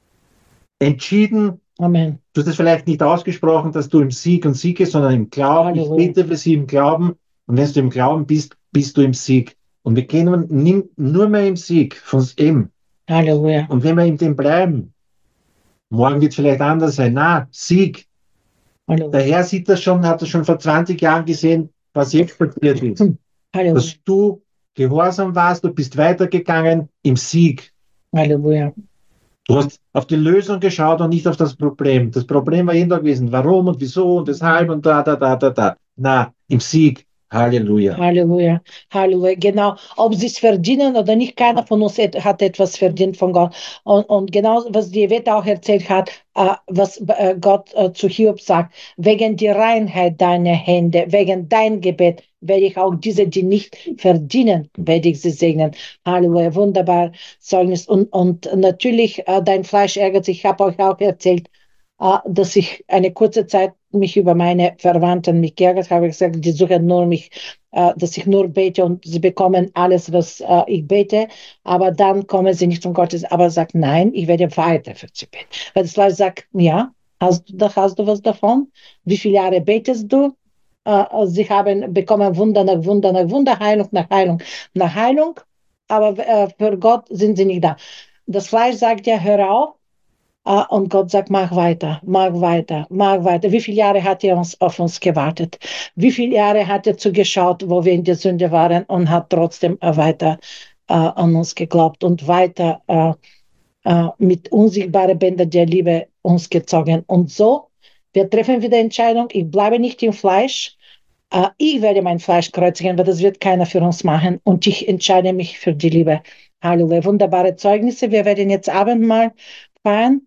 entschieden, Amen. du hast es vielleicht nicht ausgesprochen, dass du im Sieg und Sieg ist, sondern im Glauben. Ich Halleluja. bete für sie im Glauben, und wenn du im Glauben bist, bist du im Sieg. Und wir gehen nimm- nur mehr im Sieg von ihm. Halleluja. Und wenn wir in dem bleiben, morgen wird es vielleicht anders sein. Na, Sieg. Der Halleluja. Herr sieht das schon, hat das schon vor zwanzig Jahren gesehen, was jetzt passiert ist. Hm. Halleluja. Dass du gehorsam warst, du bist weitergegangen im Sieg. Halleluja. Du hast auf die Lösung geschaut und nicht auf das Problem. Das Problem war jeden Tag gewesen, warum und wieso und weshalb und da, da, da, da, da. Na, im Sieg. Halleluja. Halleluja, Halleluja, genau. Ob sie es verdienen oder nicht, keiner von uns et- hat etwas verdient von Gott. Und, und genau, was die Wette auch erzählt hat, äh, was äh, Gott äh, zu Hiob sagt, wegen der Reinheit deiner Hände, wegen dein Gebet, werde ich auch diese, die nicht verdienen, werde ich sie segnen. Halleluja, wunderbar Zeugnis. Und, und natürlich, äh, dein Fleisch ärgert sich. Ich habe euch auch erzählt, äh, dass ich eine kurze Zeit mich über meine Verwandten mich geärgert habe, gesagt, die suchen nur mich, äh, dass ich nur bete und sie bekommen alles, was äh, ich bete, aber dann kommen sie nicht von Gottes, aber sagt, nein, ich werde weiter für sie beten. Weil das Fleisch sagt, ja, hast, du- da hast du was davon? Wie viele Jahre betest du? Äh, sie haben bekommen Wunder nach Wunder nach Wunder, Heilung nach Heilung nach Heilung, aber äh, für Gott sind sie nicht da. Das Fleisch sagt ja, hör auf. Ah, und Gott sagt, mach weiter, mach weiter, mach weiter. Wie viele Jahre hat er uns, auf uns gewartet? Wie viele Jahre hat er zugeschaut, wo wir in der Sünde waren, und hat trotzdem äh, weiter äh, an uns geglaubt und weiter äh, äh, mit unsichtbaren Bändern der Liebe uns gezogen. Und so, wir treffen wieder Entscheidung, ich bleibe nicht im Fleisch, äh, ich werde mein Fleisch kreuzigen, weil das wird keiner für uns machen, und ich entscheide mich für die Liebe. Halleluja, wunderbare Zeugnisse. Wir werden jetzt Abendmahl feiern.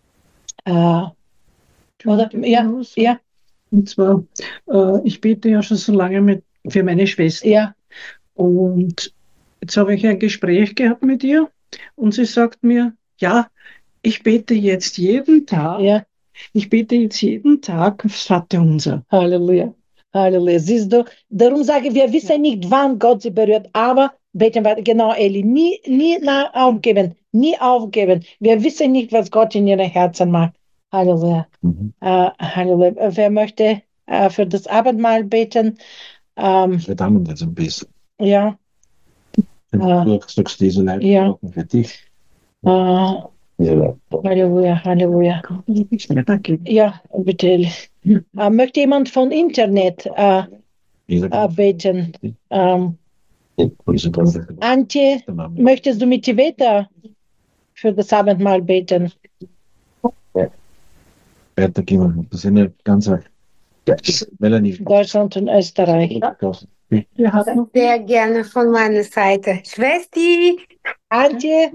Äh, oder? Ja, ja, Und zwar, äh, ich bete ja schon so lange mit, für meine Schwester. ja, Und jetzt habe ich ein Gespräch gehabt mit ihr und sie sagt mir, ja, ich bete jetzt jeden Tag, ja, ich bete jetzt jeden Tag aufs Vaterunser. Halleluja, Halleluja. Siehst du, darum sage ich, wir wissen nicht, wann Gott sie berührt, aber beten wir, genau, Eli, nie, nie na- aufgeben, nie aufgeben. Wir wissen nicht, was Gott in ihrem Herzen macht. Halleluja, Mhm. äh, Halleluja. Wer möchte äh, für das Abendmahl beten? Ähm, Für Damen jetzt ein bisschen. ja, Ah. Du sagst diese Leute Ja. für dich. äh, Ja. Halleluja, Halleluja. weitergeben. Ja, bitte, Eli. Äh, möchte jemand von Internet äh, äh, beten? Ähm, Antje, möchtest du mit Tiveta für das Abendmahl beten? Weitergeben. Das sind ja ganz, weil er nicht. Deutschland und Österreich. Wir hatten Sehr gerne von meiner Seite. Schwesti! Antje,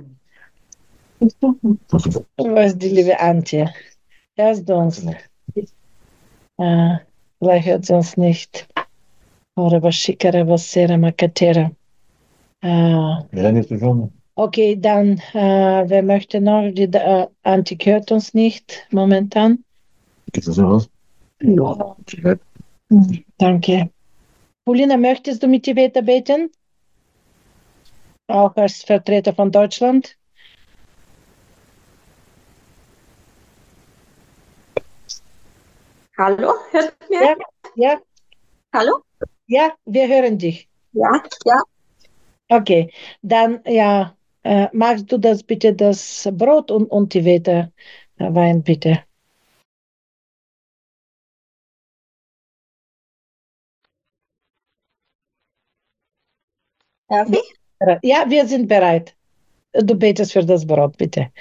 was die liebe Antje? Hörst du uns? Äh, vielleicht hört sie uns nicht. Oder was schickere, was sera makatera. Äh, Wer nicht schon? okay, dann, äh, wer möchte noch? Die äh, Antje hört uns nicht momentan. Geht das so aus? ja, Hm, danke. Paulina, möchtest du mit Tiveta beten? Auch als Vertreter von Deutschland? Hallo, hört mir? Ja, ja, Hallo? ja, wir hören dich. Ja, ja. Okay, dann ja, äh, magst du das bitte, das Brot und, und Tiveta äh, Wein, bitte. Darf ich? Ja, wir sind bereit. Du betest für das Brot, bitte.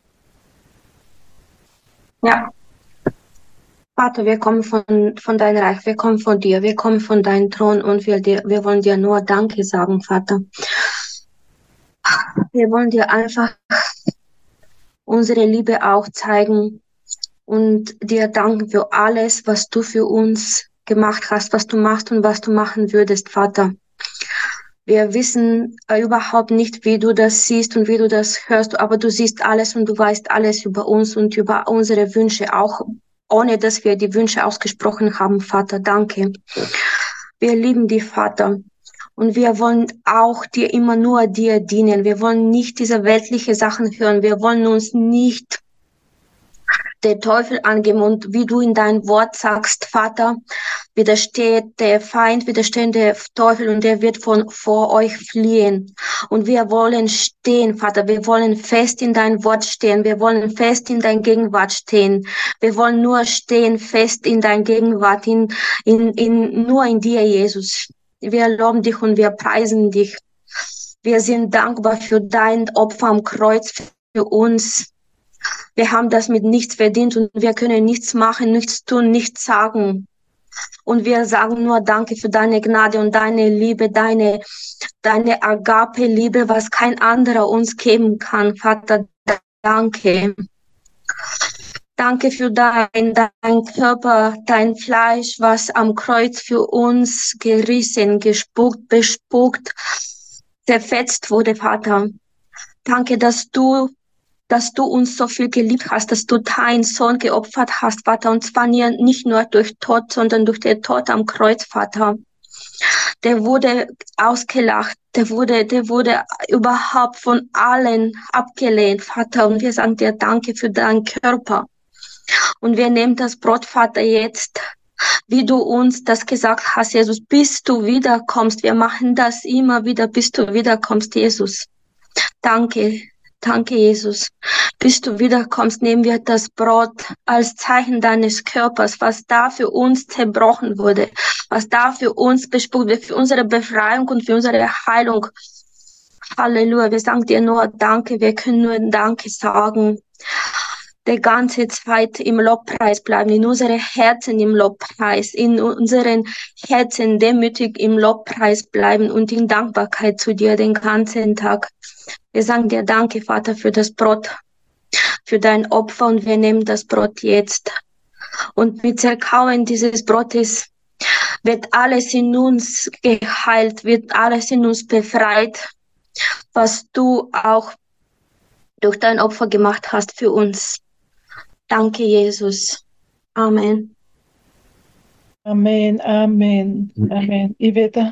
Ja. Vater, wir kommen von, von deinem Reich, wir kommen von dir, wir kommen von deinem Thron und wir, dir, wir wollen dir nur Danke sagen, Vater. Wir wollen dir einfach unsere Liebe auch zeigen und dir danken für alles, was du für uns gemacht hast, was du machst und was du machen würdest, Vater. Wir wissen äh, überhaupt nicht, wie du das siehst und wie du das hörst, aber du siehst alles und du weißt alles über uns und über unsere Wünsche, auch ohne dass wir die Wünsche ausgesprochen haben, Vater. Danke. Wir lieben dich, Vater. Und wir wollen auch dir immer nur dir dienen. Wir wollen nicht diese weltliche Sachen hören. Wir wollen uns nicht der Teufel angeben. Und wie du in dein Wort sagst, Vater, widersteht der Feind, widersteht der Teufel und der wird von vor euch fliehen. Und wir wollen stehen, Vater. Wir wollen fest in dein Wort stehen. Wir wollen fest in dein Gegenwart stehen. Wir wollen nur stehen, fest in dein Gegenwart, in, in, in, nur in dir, Jesus. Wir loben dich und wir preisen dich. Wir sind dankbar für dein Opfer am Kreuz für uns. Wir haben das mit nichts verdient und wir können nichts machen, nichts tun, nichts sagen. Und wir sagen nur Danke für deine Gnade und deine Liebe, deine, deine Agape-Liebe, was kein anderer uns geben kann. Vater, danke. Danke für dein, dein Körper, dein Fleisch, was am Kreuz für uns gerissen, gespuckt, bespuckt, zerfetzt wurde, Vater. Danke, dass du, dass du uns so viel geliebt hast, dass du deinen Sohn geopfert hast, Vater, und zwar nicht nur durch Tod, sondern durch den Tod am Kreuz, Vater. Der wurde ausgelacht, der wurde, der wurde überhaupt von allen abgelehnt, Vater, und wir sagen dir Danke für deinen Körper. Und wir nehmen das Brot, Vater, jetzt, wie du uns das gesagt hast, Jesus, bis du wiederkommst. Wir machen das immer wieder, bis du wiederkommst, Jesus. Danke, danke, Jesus. Bis du wiederkommst, nehmen wir das Brot als Zeichen deines Körpers, was da für uns zerbrochen wurde, was da für uns bespuckt wird, für unsere Befreiung und für unsere Heilung. Halleluja, wir sagen dir nur Danke, wir können nur Danke sagen. Die ganze Zeit im Lobpreis bleiben, in unsere Herzen im Lobpreis, in unseren Herzen demütig im Lobpreis bleiben und in Dankbarkeit zu dir den ganzen Tag. Wir sagen dir Danke, Vater, für das Brot, für dein Opfer und wir nehmen das Brot jetzt. Und mit Zerkauen dieses Brotes wird alles in uns geheilt, wird alles in uns befreit, was du auch durch dein Opfer gemacht hast für uns. Danke, Jesus. Amen. Amen, Amen, Amen. Iveta?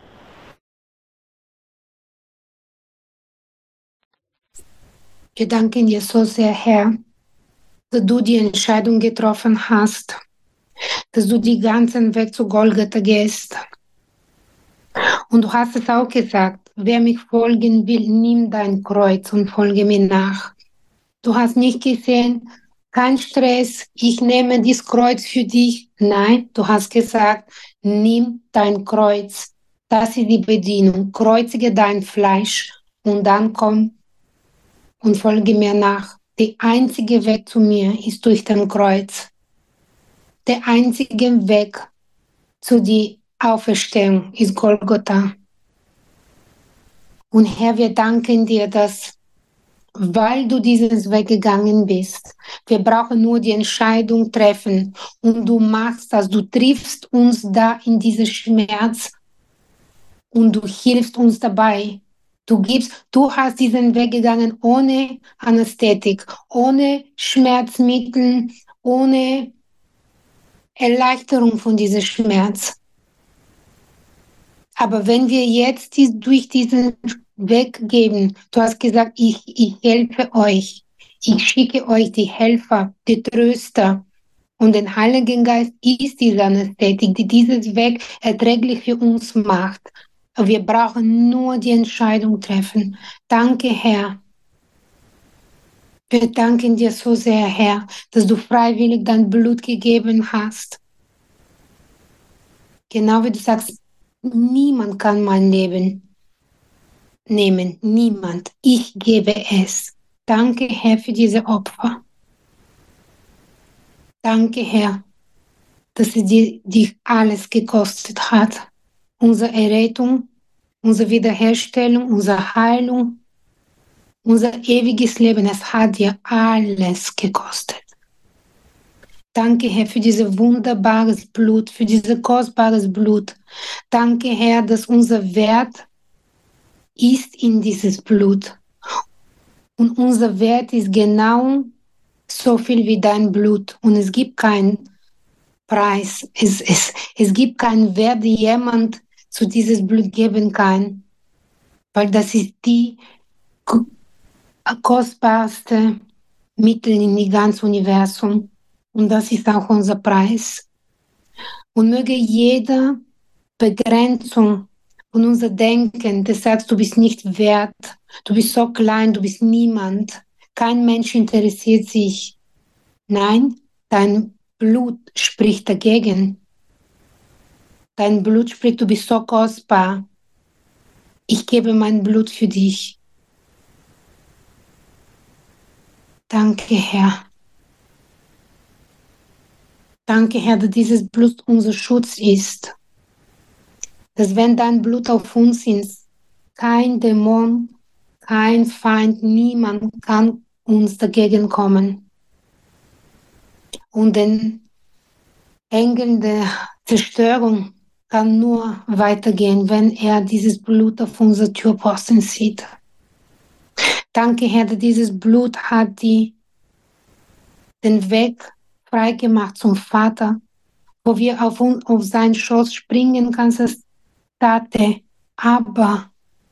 Wir danken dir so sehr, Herr, dass du die Entscheidung getroffen hast, dass du den ganzen Weg zu Golgatha gehst. Und du hast es auch gesagt, wer mich folgen will, nimm dein Kreuz und folge mir nach. Du hast nicht gesehen, kein Stress, ich nehme dieses Kreuz für dich. Nein, du hast gesagt, nimm dein Kreuz. Das ist die Bedienung. Kreuzige dein Fleisch und dann komm und folge mir nach. Der einzige Weg zu mir ist durch den Kreuz. Der einzige Weg zu der Auferstehung ist Golgatha. Und Herr, wir danken dir, dass weil du diesen Weg gegangen bist. Wir brauchen nur die Entscheidung treffen und du machst das, du triffst uns da in diesen Schmerz und du hilfst uns dabei. Du gibst, du hast diesen Weg gegangen ohne Anästhetik, ohne Schmerzmittel, ohne Erleichterung von diesem Schmerz. Aber wenn wir jetzt dies, durch diesen Weg geben, du hast gesagt, ich, ich helfe euch, ich schicke euch die Helfer, die Tröster und den Heiligen Geist ist diese Anästhetik, die dieses Weg erträglich für uns macht. Aber wir brauchen nur die Entscheidung treffen. Danke, Herr. Wir danken dir so sehr, Herr, dass du freiwillig dein Blut gegeben hast. Genau wie du sagst, niemand kann mein Leben nehmen. Niemand. Ich gebe es. Danke, Herr, für diese Opfer. Danke, Herr, dass es dir, dich alles gekostet hat. Unsere Errettung, unsere Wiederherstellung, unsere Heilung, unser ewiges Leben. Es hat dir alles gekostet. Danke, Herr, für dieses wunderbares Blut, für dieses kostbares Blut. Danke, Herr, dass unser Wert ist in dieses Blut. Und unser Wert ist genau so viel wie dein Blut. Und es gibt keinen Preis. Es, es, es gibt keinen Wert, den jemand zu dieses Blut geben kann, weil das ist die ko- kostbarste Mittel in die ganze Universum. Und das ist auch unser Preis. Und möge jede Begrenzung von unser Denken, das sagt, du bist nicht wert, du bist so klein, du bist niemand, kein Mensch interessiert sich. Nein, dein Blut spricht dagegen. Dein Blut spricht, du bist so kostbar. Ich gebe mein Blut für dich. Danke, Herr. Danke, Herr, dass dieses Blut unser Schutz ist. Dass wenn dein Blut auf uns ist, kein Dämon, kein Feind, niemand kann uns dagegen kommen. Und den Engel der Zerstörung kann nur weitergehen, wenn er dieses Blut auf unserer Türposten sieht. Danke, Herr, dass dieses Blut hat die, den Weg freigemacht zum Vater, wo wir auf, uns, auf seinen Schoß springen können, als Tate, aber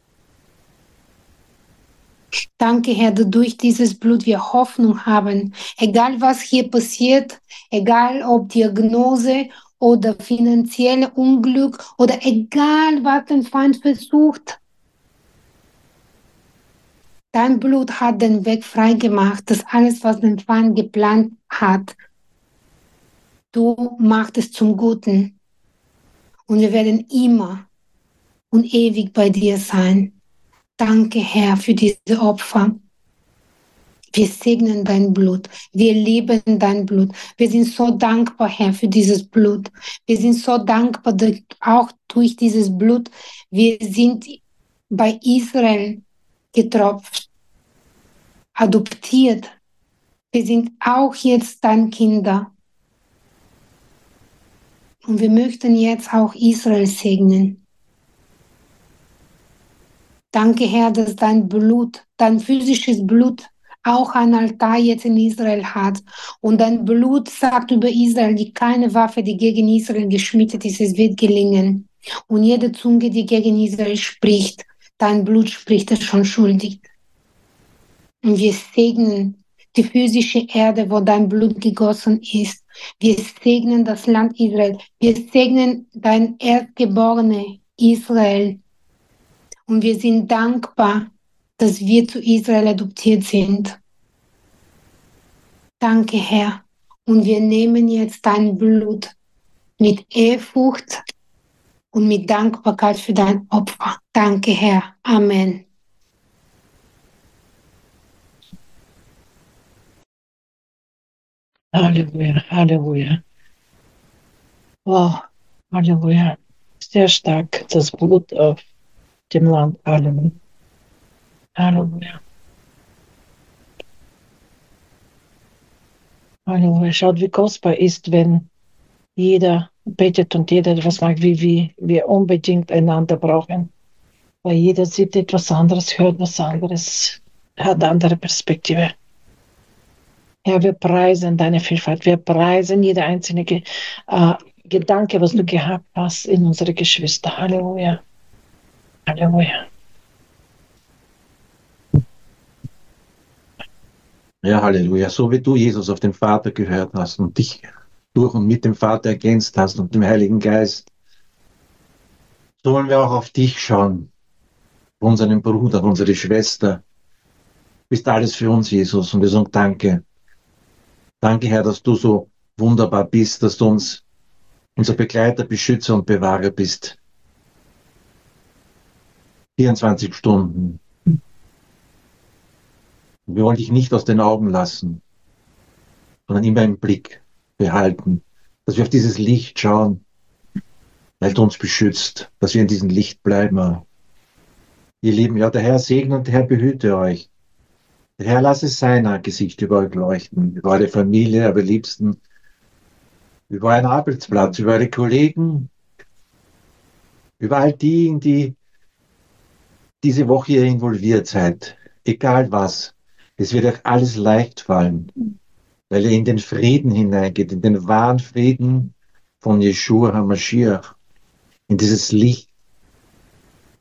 danke, Herr, dass durch dieses Blut wir Hoffnung haben. Egal, was hier passiert, egal ob Diagnose oder finanzielle Unglück oder egal, was der Feind versucht, dein Blut hat den Weg freigemacht, dass alles, was der Feind geplant hat, du machst es zum Guten. Und wir werden immer und ewig bei dir sein. Danke, Herr, für diese Opfer. Wir segnen dein Blut. Wir lieben dein Blut. Wir sind so dankbar, Herr, für dieses Blut. Wir sind so dankbar, dass auch durch dieses Blut wir sind bei Israel getropft, adoptiert. Wir sind auch jetzt deine Kinder. Und wir möchten jetzt auch Israel segnen. Danke, Herr, dass dein Blut, dein physisches Blut auch ein Altar jetzt in Israel hat. Und dein Blut sagt über Israel, die keine Waffe, die gegen Israel geschmiedet ist, es wird gelingen. Und jede Zunge, die gegen Israel spricht, dein Blut spricht es schon schuldig. Und wir segnen die physische Erde, wo dein Blut gegossen ist. Wir segnen das Land Israel. Wir segnen dein Erstgeborene Israel. Und wir sind dankbar, dass wir zu Israel adoptiert sind. Danke, Herr. Und wir nehmen jetzt dein Blut mit Ehrfurcht und mit Dankbarkeit für dein Opfer. Danke, Herr. Amen. Halleluja, Halleluja. Wow, Halleluja. Sehr stark, das Blut auf dem Land. Halleluja. Halleluja. Halleluja. Schaut, wie kostbar ist, wenn jeder betet und jeder etwas macht, wie, wie wir unbedingt einander brauchen. Weil jeder sieht etwas anderes, hört was anderes, hat andere Perspektive. Herr, wir preisen deine Vielfalt. Wir preisen jede einzelne Ge äh, Gedanke, was du gehabt hast in unsere Geschwister. Halleluja. Halleluja. Ja, Halleluja. So wie du, Jesus, auf den Vater gehört hast und dich durch und mit dem Vater ergänzt hast und dem Heiligen Geist, so wollen wir auch auf dich schauen, unseren Bruder, unsere Schwester. Du bist alles für uns, Jesus, und wir sagen Danke. Danke, Herr, dass du so wunderbar bist, dass du uns unser Begleiter, Beschützer und Bewahrer bist. vierundzwanzig Stunden. Und wir wollen dich nicht aus den Augen lassen, sondern immer im Blick behalten, dass wir auf dieses Licht schauen, weil du uns beschützt, dass wir in diesem Licht bleiben. Ihr Lieben, ja, der Herr segne und der Herr behüte euch. Der Herr lasse sein Gesicht über euch leuchten, über eure Familie, eure Liebsten, über euren Arbeitsplatz, über eure Kollegen, über all die, in die diese Woche hier involviert seid. Egal was, es wird euch alles leicht fallen, weil ihr in den Frieden hineingeht, in den wahren Frieden von Jeshua HaMashiach, in dieses Licht,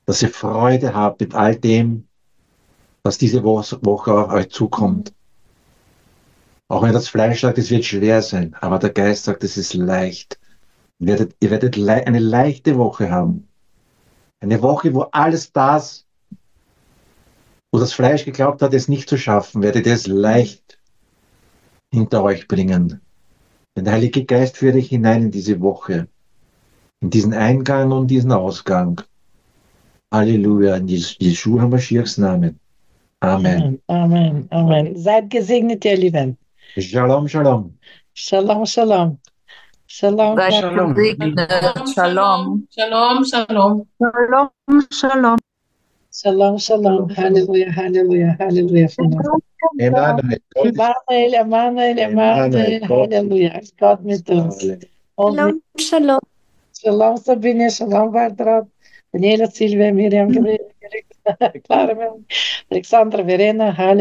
dass ihr Freude habt mit all dem, was diese Woche auf euch zukommt. Auch wenn das Fleisch sagt, es wird schwer sein, aber der Geist sagt, es ist leicht. Ihr werdet, ihr werdet le eine leichte Woche haben. Eine Woche, wo alles das, wo das Fleisch geglaubt hat, es nicht zu schaffen, werdet ihr es leicht hinter euch bringen. Denn der Heilige Geist führt euch hinein in diese Woche, in diesen Eingang und diesen Ausgang. Halleluja, in Jeschua Mashiachs Namen. Amen. Amen, Amen. Seid gesegnet, ihr Lieben. Shalom, Shalom. Shalom, Shalom. Shalom. Seid Shalom. gesegnet. Shalom. Shalom, Shalom. Shalom, Shalom. Shalom, Shalom. Halleluja, Halleluja, Halleluja. Emmanuel, Emmanuel, Emmanuel, Emmanuel, Halleluja. Gott mit uns. Und Shalom, Shalom. Shalom, Sabine, Shalom, Barbara, Daniela, Silvia, Miriam, Gabriele, Clara, Alexandra, Verena, Halleluja.